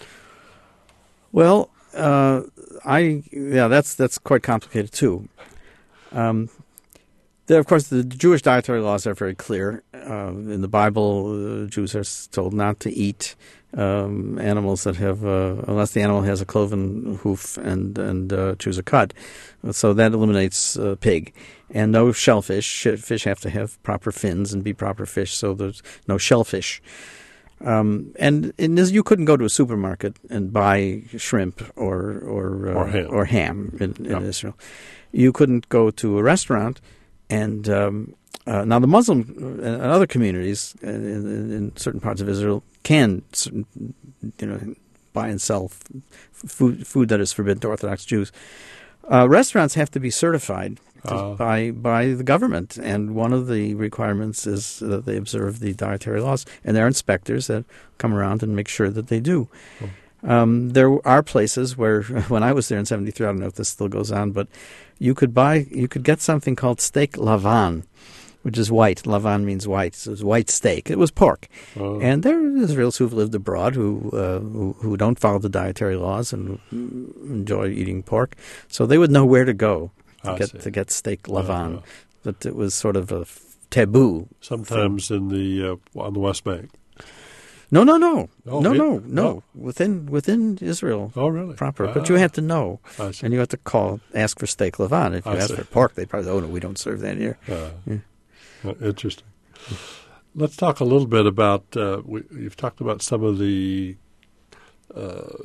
Well, uh, I yeah, that's that's quite complicated too. Um, there, of course, the Jewish dietary laws are very clear. Uh, in the Bible, uh, Jews are told not to eat um, animals that have, uh, unless the animal has a cloven hoof and and uh, chews a cud. So that eliminates uh, pig. And no shellfish. Fish have to have proper fins and be proper fish. So there's no shellfish. Um, and in this, you couldn't go to a supermarket and buy shrimp or or uh, or ham, or ham in, in yep. Israel. You couldn't go to a restaurant, and um, uh, now the Muslim and other communities in, in, in certain parts of Israel can, you know, buy and sell f- food food that is forbidden to Orthodox Jews. Uh, restaurants have to be certified Uh, by by the government, and one of the requirements is that they observe the dietary laws, and there are inspectors that come around and make sure that they do. Oh. Um, there are places where, when I was there in seventy-three, I don't know if this still goes on, but you could buy, you could get something called steak lavan, which is white. Lavan means white, so it's white steak. It was pork, oh. and there are Israelis who've lived abroad who, uh, who who don't follow the dietary laws and enjoy eating pork, so they would know where to go. To get, to get steak lavan, uh, but it was sort of a f- taboo. Sometimes in the uh, on the West Bank. No, no, no, oh, no, really? no, no. Oh. Within within Israel. Oh, really? Proper, ah. but you had to know, I and you had to call, ask for steak lavan. If you I asked see. for pork, they probably oh no, we don't serve that here. Uh, yeah. uh, interesting. Let's talk a little bit about. Uh, we, you've talked about some of the. Uh,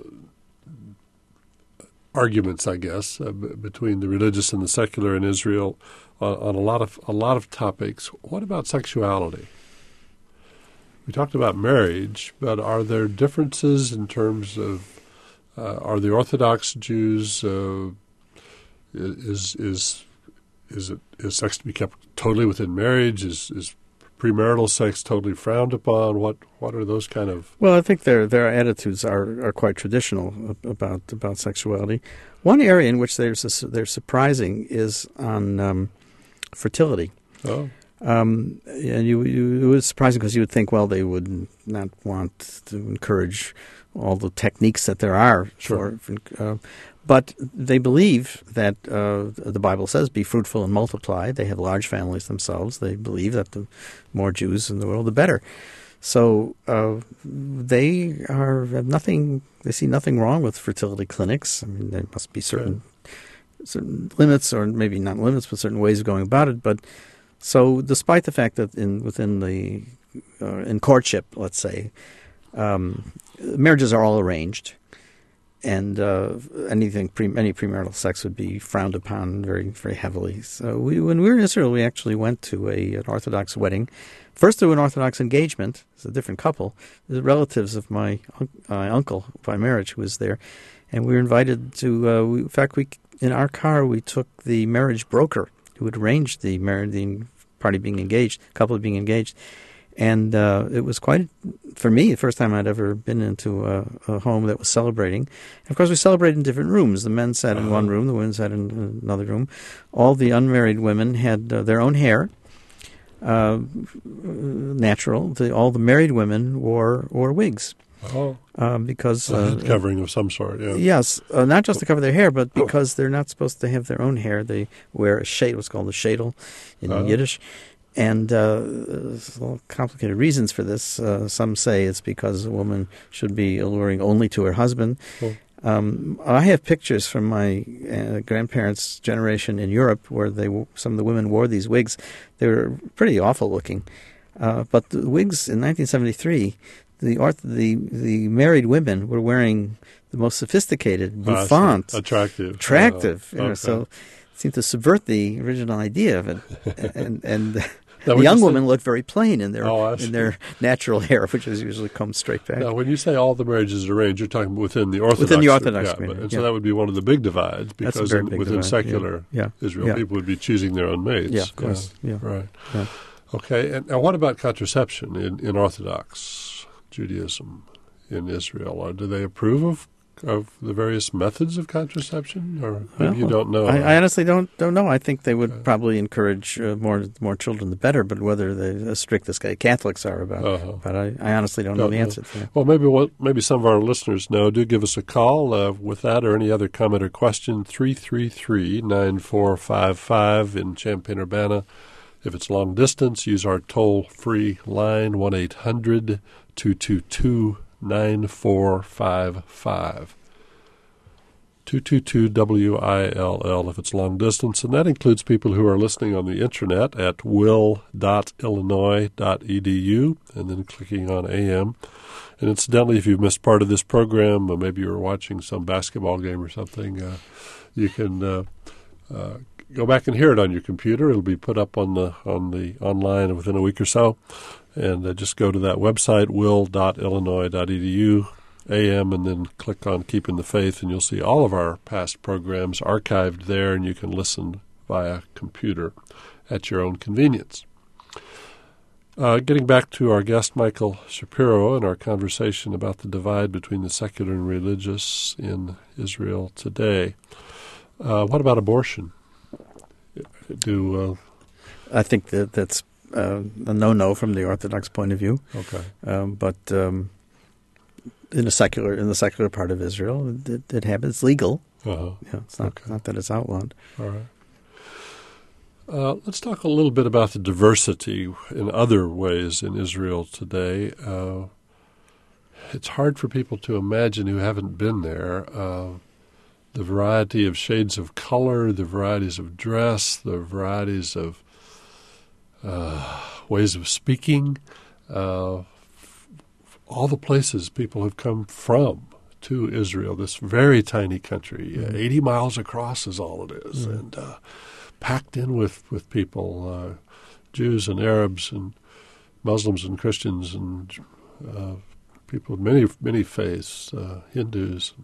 arguments, I guess, uh, b- between the religious and the secular in Israel on, on a lot of a lot of topics. What about sexuality? We talked about marriage, but are there differences in terms of uh, are the Orthodox Jews uh, is is is it is sex to be kept totally within marriage? Is is premarital sex totally frowned upon? What what are those kind of? Well, I think their their attitudes are, are quite traditional about about sexuality. One area in which they're they're surprising is on um, fertility. Oh, um, and you, you it was surprising because you would think, well, they would not want to encourage all the techniques that there are sure. for. Uh, But they believe that uh, the Bible says, be fruitful and multiply. They have large families themselves. They believe that the more Jews in the world, the better. So uh, they are have nothing. They see nothing wrong with fertility clinics. I mean, there must be certain okay. certain limits, or maybe not limits, but certain ways of going about it. But so, despite the fact that in within the uh, in courtship, let's say, um, marriages are all arranged. And uh, anything, pre, any premarital sex would be frowned upon very, very heavily. So we, when we were in Israel, we actually went to a, an Orthodox wedding. First to an Orthodox engagement. It's a different couple. The relatives of my uh, uncle by marriage who was there. And we were invited to, uh, we, in fact, we in our car, we took the marriage broker who had arranged the, marriage, the party being engaged, couple being engaged. And uh, it was quite, for me, the first time I'd ever been into a, a home that was celebrating. And of course, we celebrated in different rooms. The men sat in one room, the women sat in another room. All the unmarried women had uh, their own hair, uh, natural. The, all the married women wore wore wigs. Oh, uh, because a uh, head covering of some sort. Yeah. Yes, uh, not just to cover their hair, but because they're not supposed to have their own hair, they wear a shade, what's called a shadel in Uh-huh. Yiddish. And uh, there's a little complicated reasons for this. Uh, some say it's because a woman should be alluring only to her husband. Oh. Um, I have pictures from my uh, grandparents' generation in Europe where they some of the women wore these wigs. They were pretty awful looking. Uh, but the wigs in nineteen seventy-three, the orth- the the married women were wearing the most sophisticated, bouffant, Ah, attractive, attractive. Uh, You know, okay. so it seemed to subvert the original idea of it, and and. Now, The when young you say- women looked very plain in their Oh, I in see. their natural hair, which is usually comes straight back. Now, when you say all the marriages are arranged, you're talking within the Orthodox. Within the Orthodox yeah, community, but- and yeah. so that would be one of the big divides, That's a because very in, big within divide, secular yeah. Yeah. Israel, Yeah. people would be choosing their own mates. Yeah, of course. Yeah. Right. Yeah. Okay. And now, what about contraception in, in Orthodox Judaism in Israel? Or do they approve of of the various methods of contraception, or maybe you don't know? I, I honestly don't don't know. I think they would Okay. probably encourage uh, more more children the better, but whether they as strict as Catholics are about, Uh-huh. but I, I honestly don't, know the answer to that. Well, maybe what maybe some of our listeners know. Do give us a call uh, with that or any other comment or question. three three three, nine four five five in Champaign-Urbana. If it's long distance, use our toll-free line, one eight hundred two two two nine four five five. two two two W I L L if it's long distance, and that includes people who are listening on the internet at will dot illinois dot e d u and then clicking on A M. And incidentally, if you've missed part of this program, or maybe you're watching some basketball game or something, uh, you can uh, uh, go back and hear it on your computer. It'll be put up on the on the online within a week or so. And uh, just go to that website, will dot illinois dot e d u, A M, and then click on Keeping the Faith, and you'll see all of our past programs archived there, and you can listen via computer at your own convenience. Uh, getting back to our guest, Michael Shapiro, and our conversation about the divide between the secular and religious in Israel today. Uh, what about abortion? Do uh, I think that that's uh, a no-no from the Orthodox point of view. okay. Um, but um, in the secular in the secular part of Israel, it, it happens. It's legal. Uh-huh. Yeah, it's not Okay. not that it's outlawed. All right. Uh, let's talk a little bit about the diversity in other ways in Israel today. Uh, it's hard for people to imagine who haven't been there. Uh, the variety of shades of color, the varieties of dress, the varieties of uh, ways of speaking, uh, all the places people have come from to Israel, this very tiny country. Uh, eighty miles across is all it is, Mm. and uh, packed in with, with people, uh, Jews and Arabs and Muslims and Christians and uh, people of many, many faiths, uh, Hindus.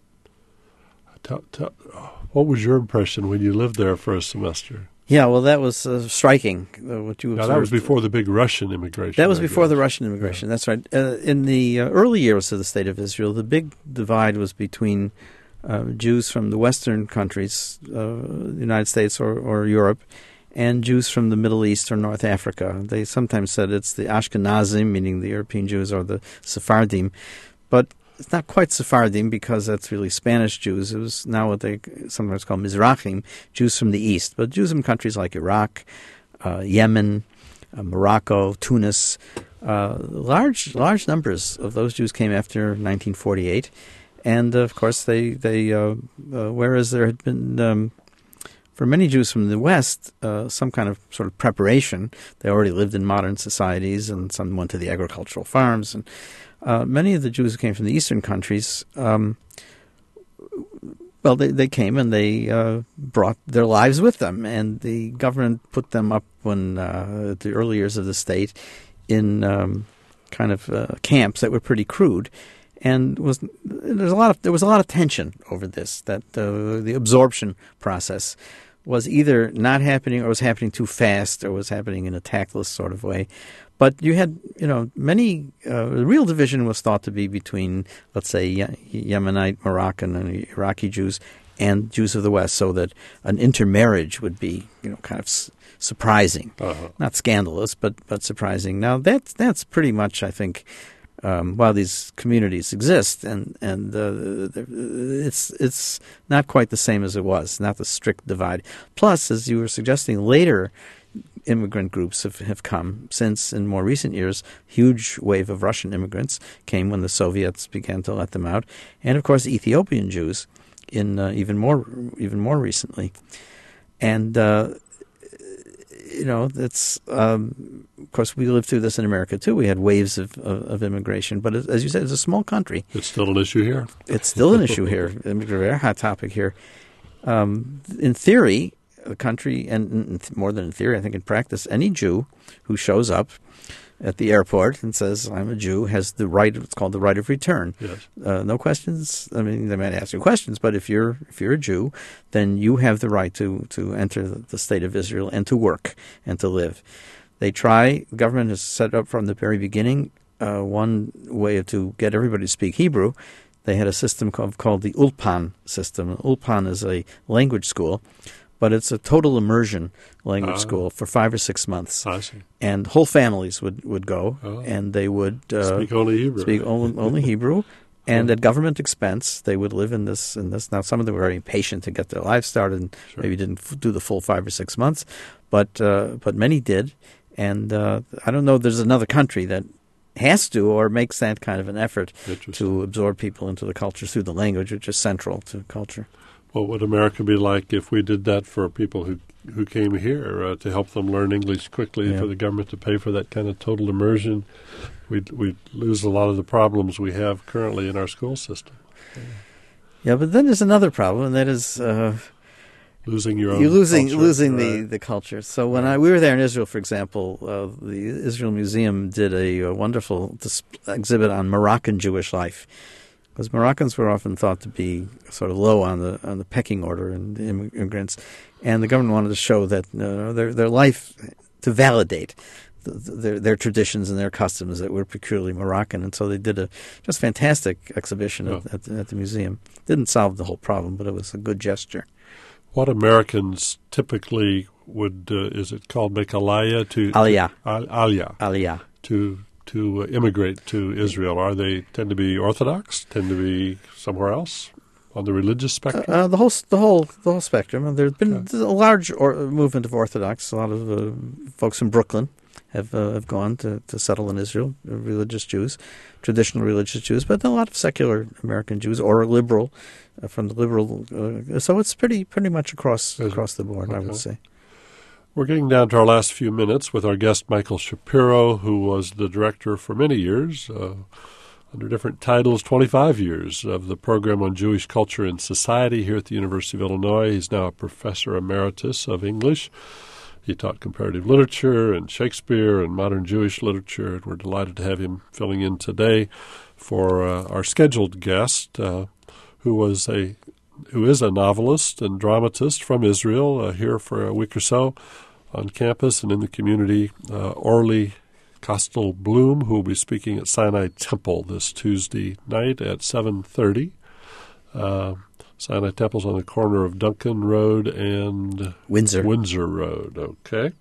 Tell, tell, what was your impression when you lived there for a semester? Yeah, well, that was uh, striking. Uh, what you Now, observed. that was before the big Russian immigration. That was I before the guess. Russian immigration. That's right. Uh, in the uh, early years of the State of Israel, the big divide was between uh, Jews from the Western countries, uh, the United States or, or Europe, and Jews from the Middle East or North Africa. They sometimes said it's the Ashkenazim, meaning the European Jews, or the Sephardim. But it's not quite Sephardim because that's really Spanish Jews. It was now what they sometimes call Mizrahim, Jews from the East. But Jews from countries like Iraq, uh, Yemen, uh, Morocco, Tunis, uh, large large numbers of those Jews came after nineteen forty-eight. And, uh, of course, they, they uh, uh, whereas there had been, um, for many Jews from the West, uh, some kind of sort of preparation. They already lived in modern societies, and some went to the agricultural farms. And uh, many of the Jews who came from the Eastern countries, um, well, they, they came and they uh, brought their lives with them. And the government put them up when, uh, at the early years of the state, in um, kind of uh, camps that were pretty crude. And was there's a lot of there was a lot of tension over this, that uh, the absorption process was either not happening or was happening too fast or was happening in a tactless sort of way. But you had, you know, many, uh, the real division was thought to be between, let's say, Ye- Yemenite, Moroccan, and Iraqi Jews and Jews of the West, so that an intermarriage would be, you know, kind of s- surprising. Uh-huh. Not scandalous, but, but surprising. Now, that's, that's pretty much, I think, um, while these communities exist, and, and uh, it's, it's not quite the same as it was, not the strict divide. Plus, as you were suggesting, later immigrant groups have, have come since, in more recent years, huge wave of Russian immigrants came when the Soviets began to let them out, and of course Ethiopian Jews in uh, even more even more recently, and uh, you know that's um, of course we lived through this in America too. We had waves of, of, of immigration, but as you said, it's a small country. It's still an issue here. It's still an issue here. A very hot topic here. Um, in theory, the country, and more than in theory, I think in practice, any Jew who shows up at the airport and says, I'm a Jew, has the right, it's called the right of return. Yes. Uh, no questions. I mean, they might ask you questions, but if you're if you're a Jew, then you have the right to, to enter the state of Israel and to work and to live. They try, the government has set up from the very beginning uh, one way to get everybody to speak Hebrew. They had a system called, called the Ulpan system. Ulpan is a language school, but it's a total immersion language uh, school for five or six months. I see. And whole families would, would go, oh. and they would uh, speak only Hebrew. Speak only, only Hebrew, and at government expense, they would live in this. In this. Now, some of them were very impatient to get their lives started, and sure. maybe didn't f- do the full five or six months, but uh, but many did. And uh, I don't know. There's another country that has to or makes that kind of an effort to absorb people into the culture through the language, which is central to culture. What would America be like if we did that for people who who came here uh, to help them learn English quickly, yeah. for the government to pay for that kind of total immersion? We'd, we'd lose a lot of the problems we have currently in our school system. Yeah, yeah but then there's another problem, and that is uh, losing your own you're losing culture, losing right? the, the culture. So when right. I we were there in Israel, for example, uh, the Israel Museum did a, a wonderful dis- exhibit on Moroccan Jewish life. Because Moroccans were often thought to be sort of low on the on the pecking order in immigrants, and the government wanted to show that uh, their their life, to validate the, their their traditions and their customs that were peculiarly Moroccan, and so they did a just fantastic exhibition oh. at, at, at the museum. Didn't solve the whole problem, but it was a good gesture. What Americans typically would uh, is it called make aliyah to aliyah al, aliyah aliyah to. to immigrate to Israel? Are they tend to be Orthodox? Tend to be somewhere else on the religious spectrum? Uh, uh, the whole, the whole, the whole spectrum. And there's been okay. a large or, movement of Orthodox. A lot of uh, folks in Brooklyn have uh, have gone to, to settle in Israel. Uh, religious Jews, traditional religious Jews, but a lot of secular American Jews or liberal uh, from the liberal. Uh, so it's pretty pretty much across Is across it? the board. Okay. I would say. We're getting down to our last few minutes with our guest, Michael Shapiro, who was the director for many years, uh, under different titles, twenty-five years, of the program on Jewish culture and society here at the University of Illinois. He's now a professor emeritus of English. He taught comparative literature and Shakespeare and modern Jewish literature, and we're delighted to have him filling in today for uh, our scheduled guest, uh, who was a who is a novelist and dramatist from Israel, uh, here for a week or so on campus and in the community, uh, Orly Kostel-Bloom, who will be speaking at Sinai Temple this Tuesday night at seven thirty. Uh, Sinai Temple's on the corner of Duncan Road and Windsor, Windsor Road. Okay.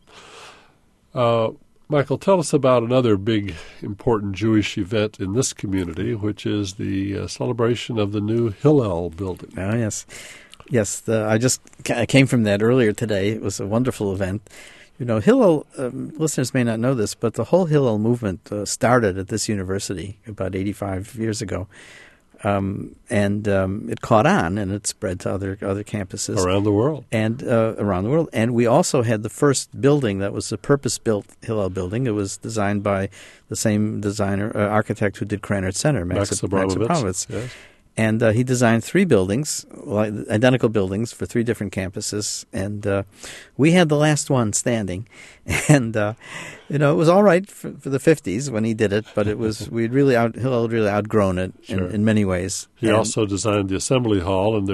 Uh, Michael, tell us about another big, important Jewish event in this community, which is the uh, celebration of the new Hillel building. Oh, yes. Yes, the, I just I came from that earlier today. It was a wonderful event. You know, Hillel, um, listeners may not know this, but the whole Hillel movement uh, started at this university about eighty-five years ago. Um, and um, it caught on, and it spread to other other campuses around the world. And uh, around the world, and we also had the first building that was a purpose-built Hillel building. It was designed by the same designer, uh, architect who did Krannert Center, Max, Max Abramovitz. Yes. And uh, he designed three buildings, like, identical buildings for three different campuses. And uh, we had the last one standing. And, uh, you know, it was all right for, for the fifties when he did it, but it was, we'd really out, Hillel had really outgrown it in, sure. in many ways. He and, also designed the assembly hall, and there's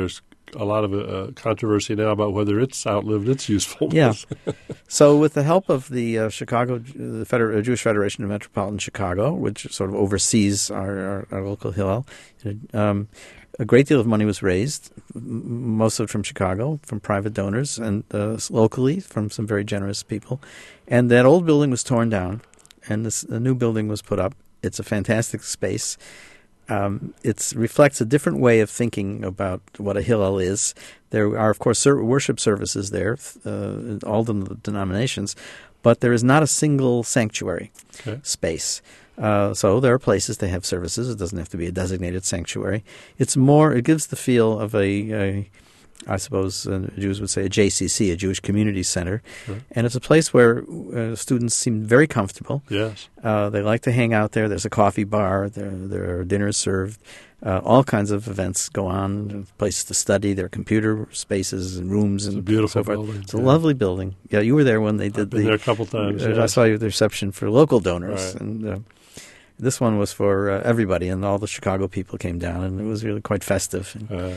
a lot of uh, controversy now about whether it's outlived its usefulness. Yeah. So with the help of the uh, Chicago, the Feder- Jewish Federation of Metropolitan Chicago, which sort of oversees our, our, our local Hillel, um, a great deal of money was raised, most of it from Chicago, from private donors, and uh, locally from some very generous people. And that old building was torn down, and this a new building was put up. It's a fantastic space. Um, it reflects a different way of thinking about what a Hillel is. There are, of course, ser- worship services there, uh, all the denominations, but there is not a single sanctuary okay. space. Uh, so there are places they have services. It doesn't have to be a designated sanctuary. It's more, it gives the feel of a, a I suppose uh, Jews would say a J C C, a Jewish Community Center. Right. And it's a place where uh, students seem very comfortable. Yes. Uh, they like to hang out there. There's a coffee bar. There, there are dinners served. Uh, all kinds of events go on, places to study. There are computer spaces and rooms. It's and a beautiful so forth. building. It's a yeah. lovely building. Yeah, you were there when they did I've been the... there a couple times. Uh, yes. I saw you at the reception for local donors. Right. And uh, this one was for uh, everybody, and all the Chicago people came down, and it was really quite festive. Uh,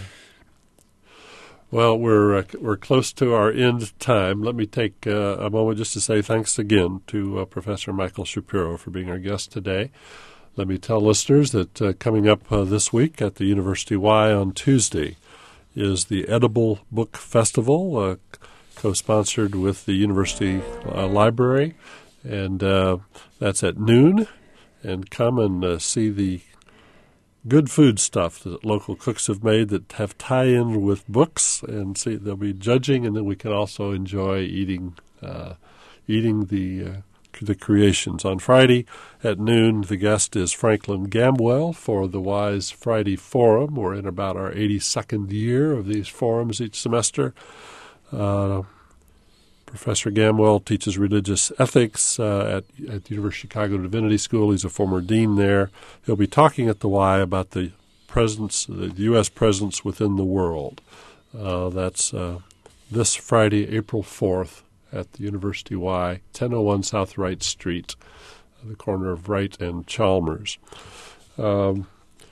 well, we're uh, we're close to our end time. Let me take uh, a moment just to say thanks again to uh, Professor Michael Shapiro for being our guest today. Let me tell listeners that uh, coming up uh, this week at the University Y on Tuesday is the Edible Book Festival, uh, co-sponsored with the University uh, Library, and uh, that's at noon. And come and uh, see the good food stuff that local cooks have made that have tie-in with books, and see they'll be judging, and then we can also enjoy eating uh, eating the uh, the creations. On Friday at noon, the guest is Franklin Gamwell for the Wise Friday Forum. We're in about our eighty-second year of these forums each semester. Uh, Professor Gamwell teaches religious ethics uh, at, at the University of Chicago Divinity School. He's a former dean there. He'll be talking at the Y about the presence, the U S presence within the world. Uh, that's uh, this Friday, April fourth, at the University Y, ten oh one South Wright Street, the corner of Wright and Chalmers. Um,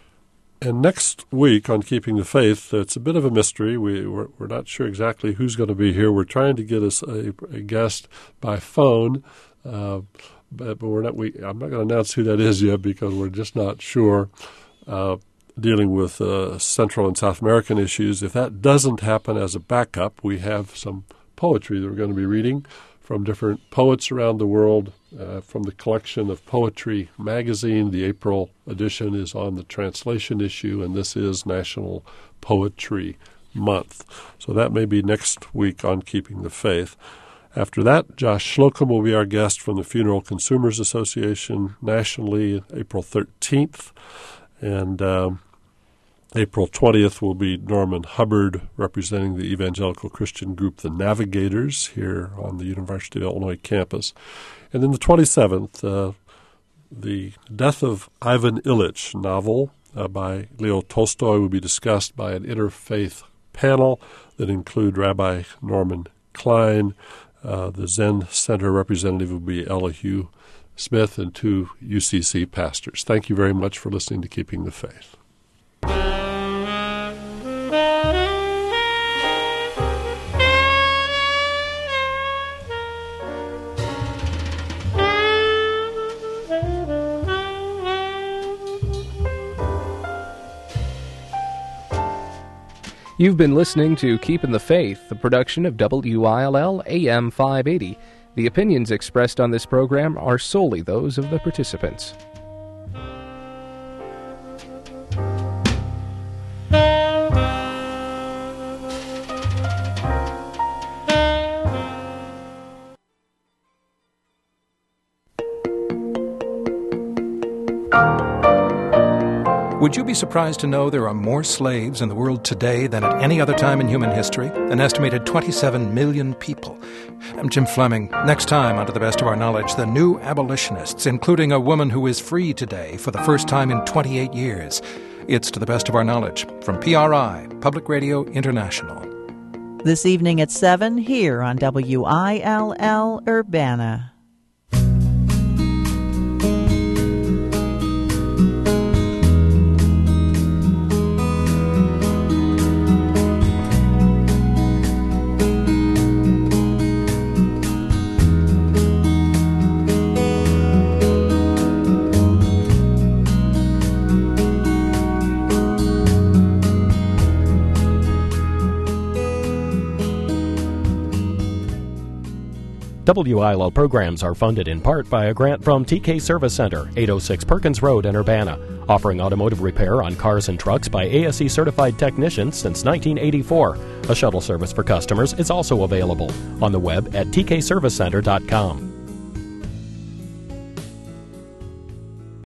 And next week on Keeping the Faith, it's a bit of a mystery. We, we're, we're not sure exactly who's going to be here. We're trying to get us a, a guest by phone, uh, but, but we're not. We I'm not going to announce who that is yet because we're just not sure. Uh, dealing with uh, Central and South American issues. If that doesn't happen as a backup, we have some poetry that we're going to be reading from different poets around the world, uh, from the collection of Poetry magazine. The April edition is on the translation issue, and this is National Poetry Month. So that may be next week on Keeping the Faith. After that, Josh Slocum will be our guest from the Funeral Consumers Association nationally, April thirteenth. And um, April twentieth will be Norman Hubbard representing the evangelical Christian group The Navigators here on the University of Illinois campus. And then the twenty-seventh, uh, the Death of Ivan Ilyich novel uh, by Leo Tolstoy will be discussed by an interfaith panel that include Rabbi Norman Klein. Uh, the Zen Center representative will be Elihu Smith, and two U C C pastors. Thank you very much for listening to Keeping the Faith. You've been listening to Keeping the Faith, the production of W I L L A M five eighty. The opinions expressed on this program are solely those of the participants. Would you be surprised to know there are more slaves in the world today than at any other time in human history? An estimated twenty-seven million people. I'm Jim Fleming. Next time, on To the Best of Our Knowledge, the new abolitionists, including a woman who is free today for the first time in twenty-eight years. It's To the Best of Our Knowledge from P R I, Public Radio International. This evening at seven here on W I L L Urbana. W I L L programs are funded in part by a grant from T K Service Center, eight oh six Perkins Road in Urbana, offering automotive repair on cars and trucks by A S E certified technicians since nineteen eighty-four. A shuttle service for customers is also available on the web at t k service center dot com.